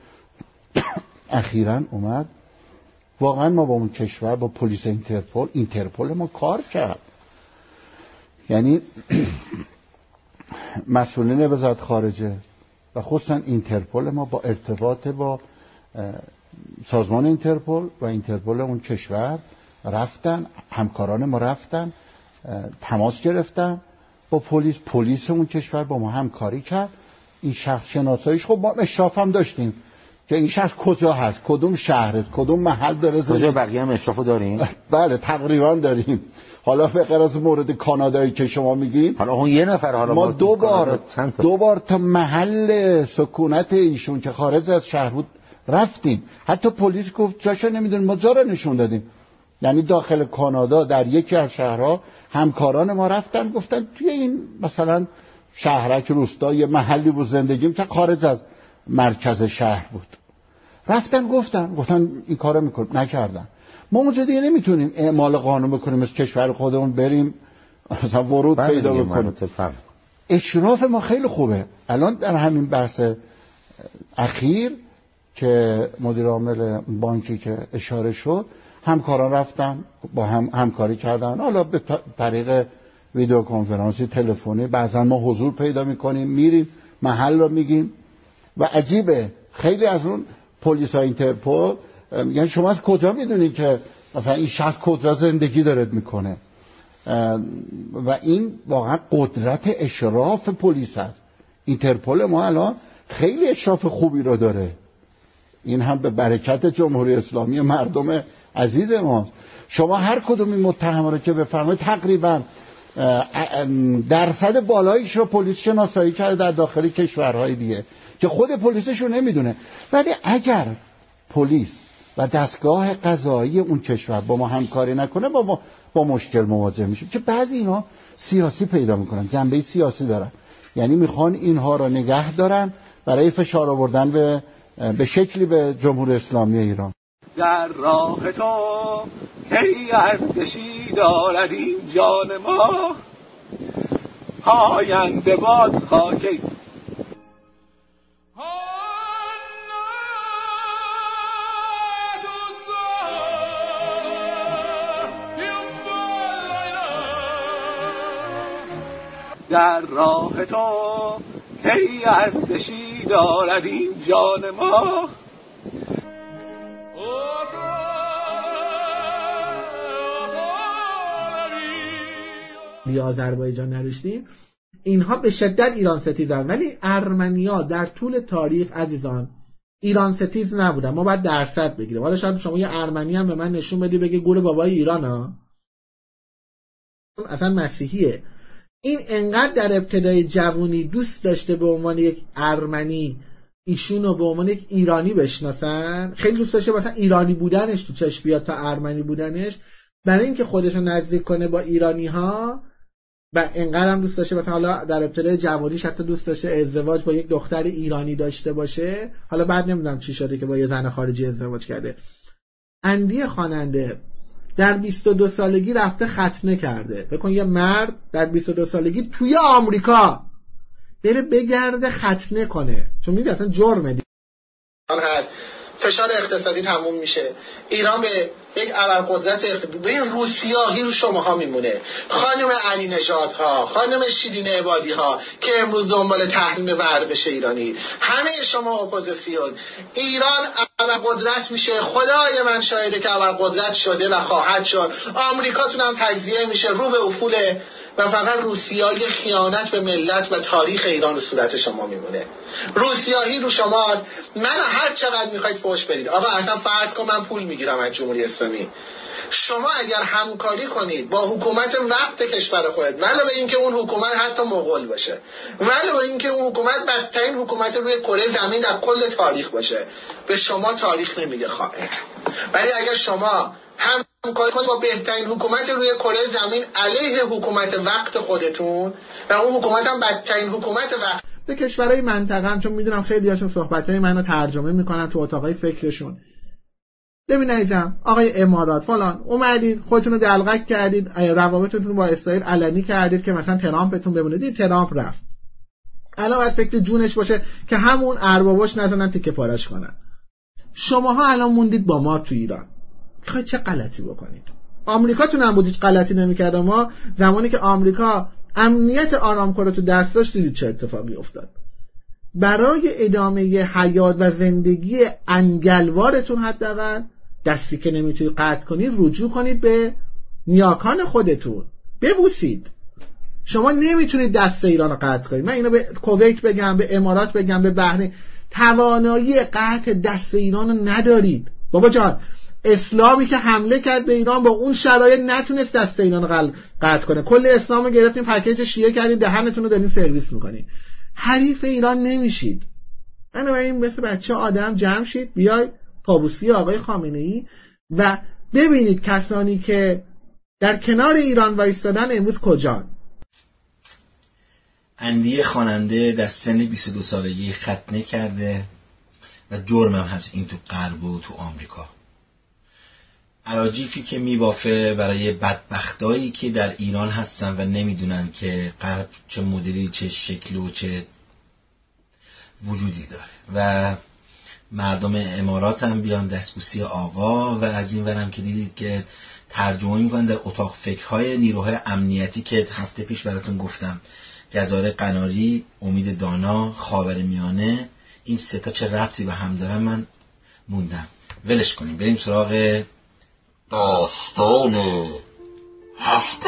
اخیراً اومد، واقعا ما با اون کشور با پلیس اینترپل اینترپل ما کار کرد. یعنی مسئولین وزارت خارجه، و خصوصا اینترپل ما با ارتباط با سازمان اینترپل و اینترپل اون کشور رفتن، همکاران ما رفتن تماس گرفتن با پلیس، پلیس اون کشور با ما همکاری کرد. این شخص شناساییش خب ما اشراف هم داشتیم که این شخص کجا هست، کدوم شهر، کدوم محل داره. کجا بقیه هم اشرافو داریم؟ بله تقریبا داریم. حالا به غیر از مورد کانادایی که شما میگین، حالا اون یه نفر، حالا ما دو بار دو بار تا محل سکونت ایشون که خارج از شهر بود رفتیم. حتی پلیس گفت جاشو نمیدونیم، ما جا رو نشون دادیم. یعنی داخل کانادا در یکی از شهرها همکاران ما رفتن گفتن توی این مثلا شهرک روستا یه محلی بود زندگیم که خارج از مرکز شهر بود، رفتن گفتن گفتن این کارو میکنیم، نکردن. ما اونجا دیگه نمیتونیم اعمال قانون بکنیم، از کشور خودمون بریم مثلا ورود پیدا بکنیم. اشراف ما خیلی خوبه. الان در همین بحث اخیر که مدیر عامل بانکی که اشاره شد، همکاران رفتن با هم همکاری کردن، حالا به طریق ویدیو کنفرانسی، تلفنی، بعضا ما حضور پیدا میکنیم، میریم محل رو میگیم. و عجیبه خیلی از اون پلیس ها اینترپل میگن شما از کجا میدونی که مثلا این شخص کجا زندگی داره میکنه؟ و این واقعا قدرت اشراف پلیس هست. اینترپل ما الان خیلی اشراف خوبی رو داره. این هم به برکت جمهوری اسلامی مردم عزیز ما. شما هر کدوم این متهم رو که بفرمایید تقریبا درصد بالایش رو پلیس شناسایی کرده در داخل کشورهای دیگه که خود پلیسش رو نمیدونه. ولی اگر پلیس و دستگاه قضایی اون کشور با ما همکاری نکنه با ما با مشکل مواجه میشیم. که بعضی اینا سیاسی پیدا میکنن، جنبه سیاسی دارن، یعنی میخوان اینها رو نگه دارن برای فشار آوردن به به شکلی به جمهوری اسلامی ایران. در راه تو کی اندشی دارد این جان ما، پاینده باد خاکی. در راه تو کی اندشی دارد این جان ما. یا آذربایجان نداشتیم، اینها به شدت ایران ستیزن. ولی ارمنیا در طول تاریخ عزیزان ایران ستیز نبودن. ما باید درصد بگیریم. حالا شاید شما یه ارمنی هم به من نشون بدی بگه گور بابای ایران ها اصلا مسیحیه. این انقدر در ابتدای جوانی دوست داشته به عنوان یک ارمنی ایشونو به عنوان یک ایرانی بشناسن، خیلی دوست داشته مثلا ایرانی بودنش تو چشم بیاد تا ارمنی بودنش، برای اینکه خودشو نزدیک کنه با ایرانی ها. و انقدر هم دوست داشته مثلا حالا در ابتدای جوانیش حتی دوست داشته ازدواج با یک دختر ایرانی داشته باشه. حالا بعد نمیدونم چی شده که با یه زن خارجی ازدواج کرده. اندی خواننده در بیست و دو سالگی رفته ختنه کرده. بکن یه مرد در بیست و دو سالگی توی آمریکا بره بگرده ختنه کنه، چون میگه اصلا جرمه دیگه. هست فشار اقتصادی تموم میشه، ایران به یک ابرقدرت اقتصادی، روسیاهی رو شماها میمونه. خانم علی نژاد ها، خانم شیرین عبادی ها که امروز دنبال تحریم ورزش ایرانی، همه شما اپوزیسیون، ایران ابرقدرت میشه. خدای من شاهده که ابرقدرت شده و خواهد شد. آمریکاتون هم تجزیه میشه، رو به افوله و فقط روسیای خیانت به ملت و تاریخ ایران رو صورت شما میمونه. روسیاهی رو شماست. من هر چقدر میخواید فوش بدید، آقا اصلا فرض کن من پول میگیرم از جمهوری اسلامی، شما اگر همکاری کنید با حکومت وقت کشور خودت، ولو به اینکه اون حکومت حتی مغول باشه، ولو به اینکه اون حکومت بدترین حکومت روی کره زمین در کل تاریخ باشه، به شما تاریخ نمیگه خائن. ولی اگر شما هم همکاری کنید با بهترین حکومت روی کره زمین علیه حکومت وقت خودتون و اون حکومت هم بدترین حکومت وقت، به کشورهای منطقه هم، چون میدونم خیلی هاشون صحبتهای منو ترجمه میکنن تو اتاقای فکرشون. ببین عزیزم، آقای امارات فلان اومدید خودتون رو دلقک کردید، روابطتون رو با اسرائیل علنی کردید که مثلا ترامپتون بمونه. دید ترامپ رفت، الان باید فکر جونش باشه که همون ارباباش نزنن تیکه پارش کنن. شماها الان موندید با ما تو ایران، میخواید چه غلطی بکنید؟ آمریکاتون هم بود هیچ غلطی نمی‌کرد. ما زمانی که آمریکا امنیت آرامکو رو تو دست داشت دیدید چه اتفاقی افتاد. برای ادامه حیات و زندگی انگلوارتون حداقل دستی که نمیتونید قطع کنید رجوع کنید به نیاکان خودتون، ببوسید. شما نمیتونید دست ایران رو قطع کنید. من اینو به کویت بگم، به امارات بگم، به بحرین، توانایی قطع دست ایران رو ندارید. بابا جان، اسلامی که حمله کرد به ایران با اون شرایط نتونست دست ایران رو قطع کنه. کل اسلام رو گرفتیم پکیج شیعه کردیم، دهنتون رو داریم سرویس میکنیم. حریف ایران نمیشید. بنابراین مثل بچه آدم جمع شید، بیای پابوسی آقای خامنه‌ای و ببینید کسانی که در کنار ایران وایستادن امروز کجان. اندیه خواننده در سن بیست و دو سالگی ختنه کرده و جرمم هست این تو غرب و تو آمریکا. اراجیفی که میبافه برای بدبختایی که در ایران هستن و نمیدونن که غرب چه مدلی، چه شکل و چه وجودی داره و مردم امارات هم بیان دستبوسی آقا و از این ورم که دیدید که ترجمه میکنن در اتاق فکرهای نیروهای امنیتی که هفته پیش براتون گفتم، جزایر قناری، امید دانا، خاورمیانه، این سه تا چه ربطی به هم دارن من موندم. ولش کنیم بریم سراغ داستان هفته.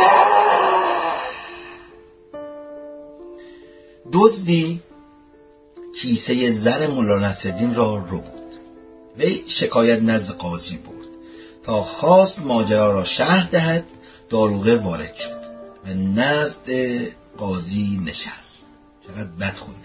دزدی کیسه زر مولا نصرالدین را رو بود. وی شکایت نزد قاضی بود تا خواست ماجرا را شرح دهد. داروغه وارد شد و نزد قاضی نشست. چقدر بد خوندم.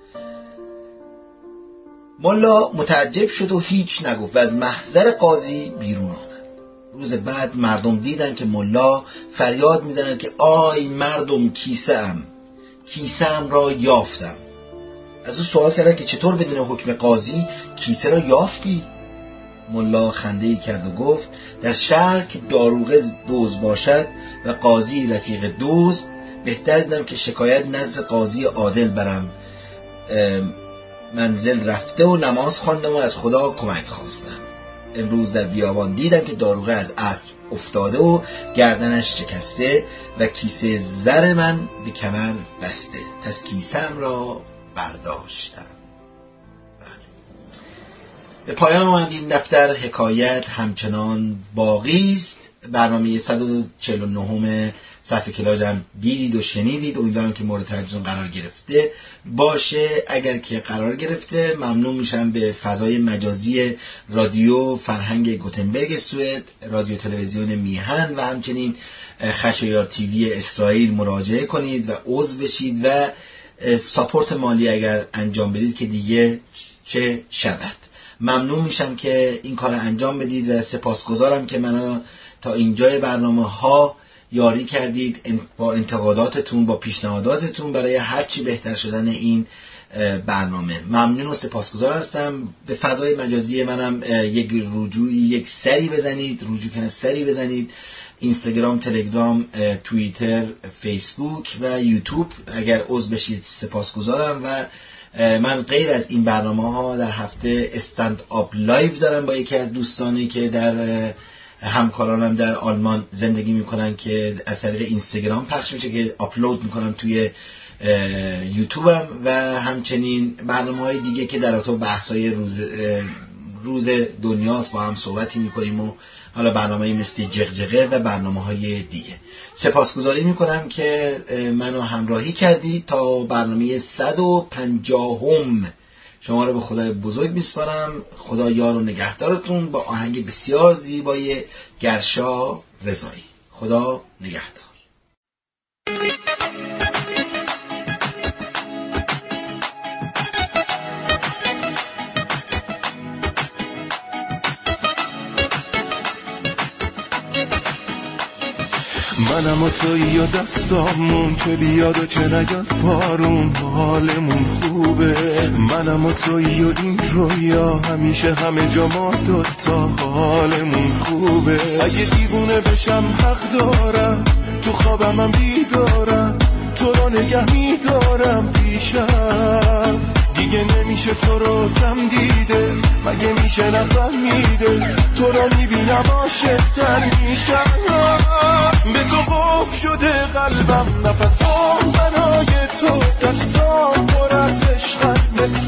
مولا متعجب شد و هیچ نگفت و از محضر قاضی بیرون آمد. روز بعد مردم دیدن که مولا فریاد میزند که آی مردم، کیسه ام کیسه ام را یافتم. از او سوال کردن که چطور بدون حکم قاضی کیسه را یافتی؟ مولا خنده‌ای کرد و گفت در شهر که داروغه دزد باشد و قاضی رفیق دزد، بهتر دیدم که شکایت نزد قاضی عادل برم. منزل رفته و نماز خواندم و از خدا کمک خواستم. امروز در بیابان دیدم که داروغه از اسب افتاده و گردنش شکسته و کیسه زر من به کمر بسته. پس کیسه‌ام را برداشتم. به پایان آمد این دفتر. حکایت همچنان باقی است. برنامه صد و چهل و نه صفحه کلاژ هم دیدید و شنیدید. امیدوارم که مورد توجهتون قرار گرفته باشه. اگر که قرار گرفته ممنون میشم به فضای مجازی رادیو فرهنگ گوتنبرگ سوئد، رادیو تلویزیون میهن و همچنین خشایار تیوی اسرائیل مراجعه کنید و عضو بشید و ساپورت مالی اگر انجام بدید که دیگه چه شود. ممنون میشم که این کار انجام بدید و سپاسگزارم که منو تا اینجای برنامه ها یاری کردید با انتقاداتتون، با پیشنهاداتتون برای هرچی بهتر شدن این برنامه. ممنون و سپاسگزار هستم. به فضای مجازی منم یک رجوعی، یک سری بزنید، رجوع کنه سری بزنید. اینستاگرام، تلگرام، توییتر، فیسبوک و یوتیوب اگر عضو بشید سپاسگزارم. و من غیر از این برنامه ها در هفته استند آپ لایو دارم با یکی از دوستانی که در همکارانم در آلمان زندگی میکنن که از طریق اینستاگرام پخش میشه که آپلود میکنم توی یوتیوبم و همچنین برنامه های دیگه که در رابطه با بحث های روز روز دنیاست با هم صحبتی میکنیم و حالا برنامه مثل جغجغه و برنامه های دیگه. سپاسگزاری میکنم که منو همراهی کردید تا برنامه صد و پنجاهم. شما رو به خدای بزرگ میسپارم. خدا یار و نگهدارتون با آهنگ بسیار زیبای گرشا رضایی. خدا نگهدار. منم و تویی و دستامون که بیاد و چه نیاد بارون، حالمون خوبه. منم و تویی و این رویا همیشه همه جا ما دوتا، حالمون خوبه. اگه دیوونه بشم حق دارم، تو خوابم هم بیدارم، تو رو نگه میدارم پیشم. دیگه نمیشه تو رو کم دیده، مگه میشه نفهمیده، تو رو میبینم عاشق‌تر میشم. به تو قفل شده قلبم، نفسام بنای تو، دستام پر از عشقت مثل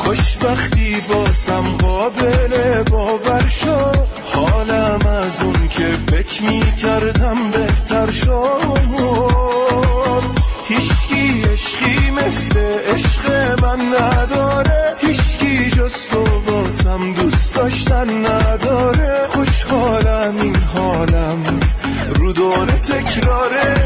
خوشبختی بازم قابل باور شد، حالم از اون که فکر می کردم بهتر شد. هیچکی عشقی مثل عشق من نداره، هیچکی جز تو بازم دوست داشتن نداره. خوشحالم این حالم رو دوره تکراره.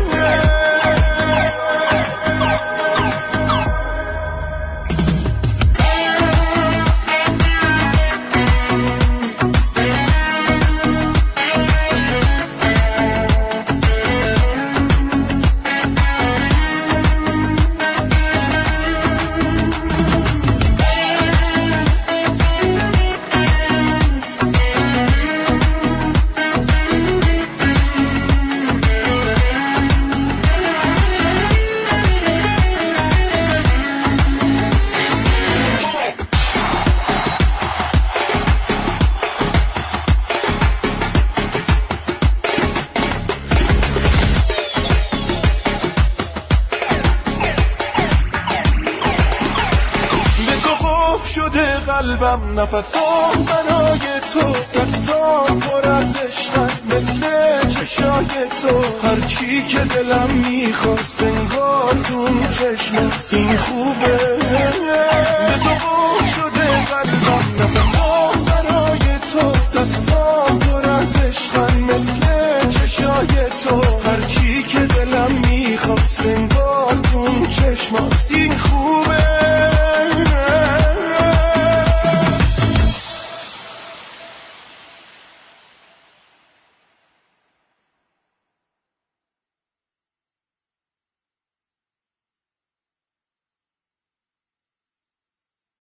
قلبم نفسام برای تو، دستام پر از عشقت مثل چشای تو. هرچی که دلم میخواست انگار تو چشم این خوبه. به تو گم شده قلبم نفسام برای تو، دستام پر از عشقت مثل چشای تو.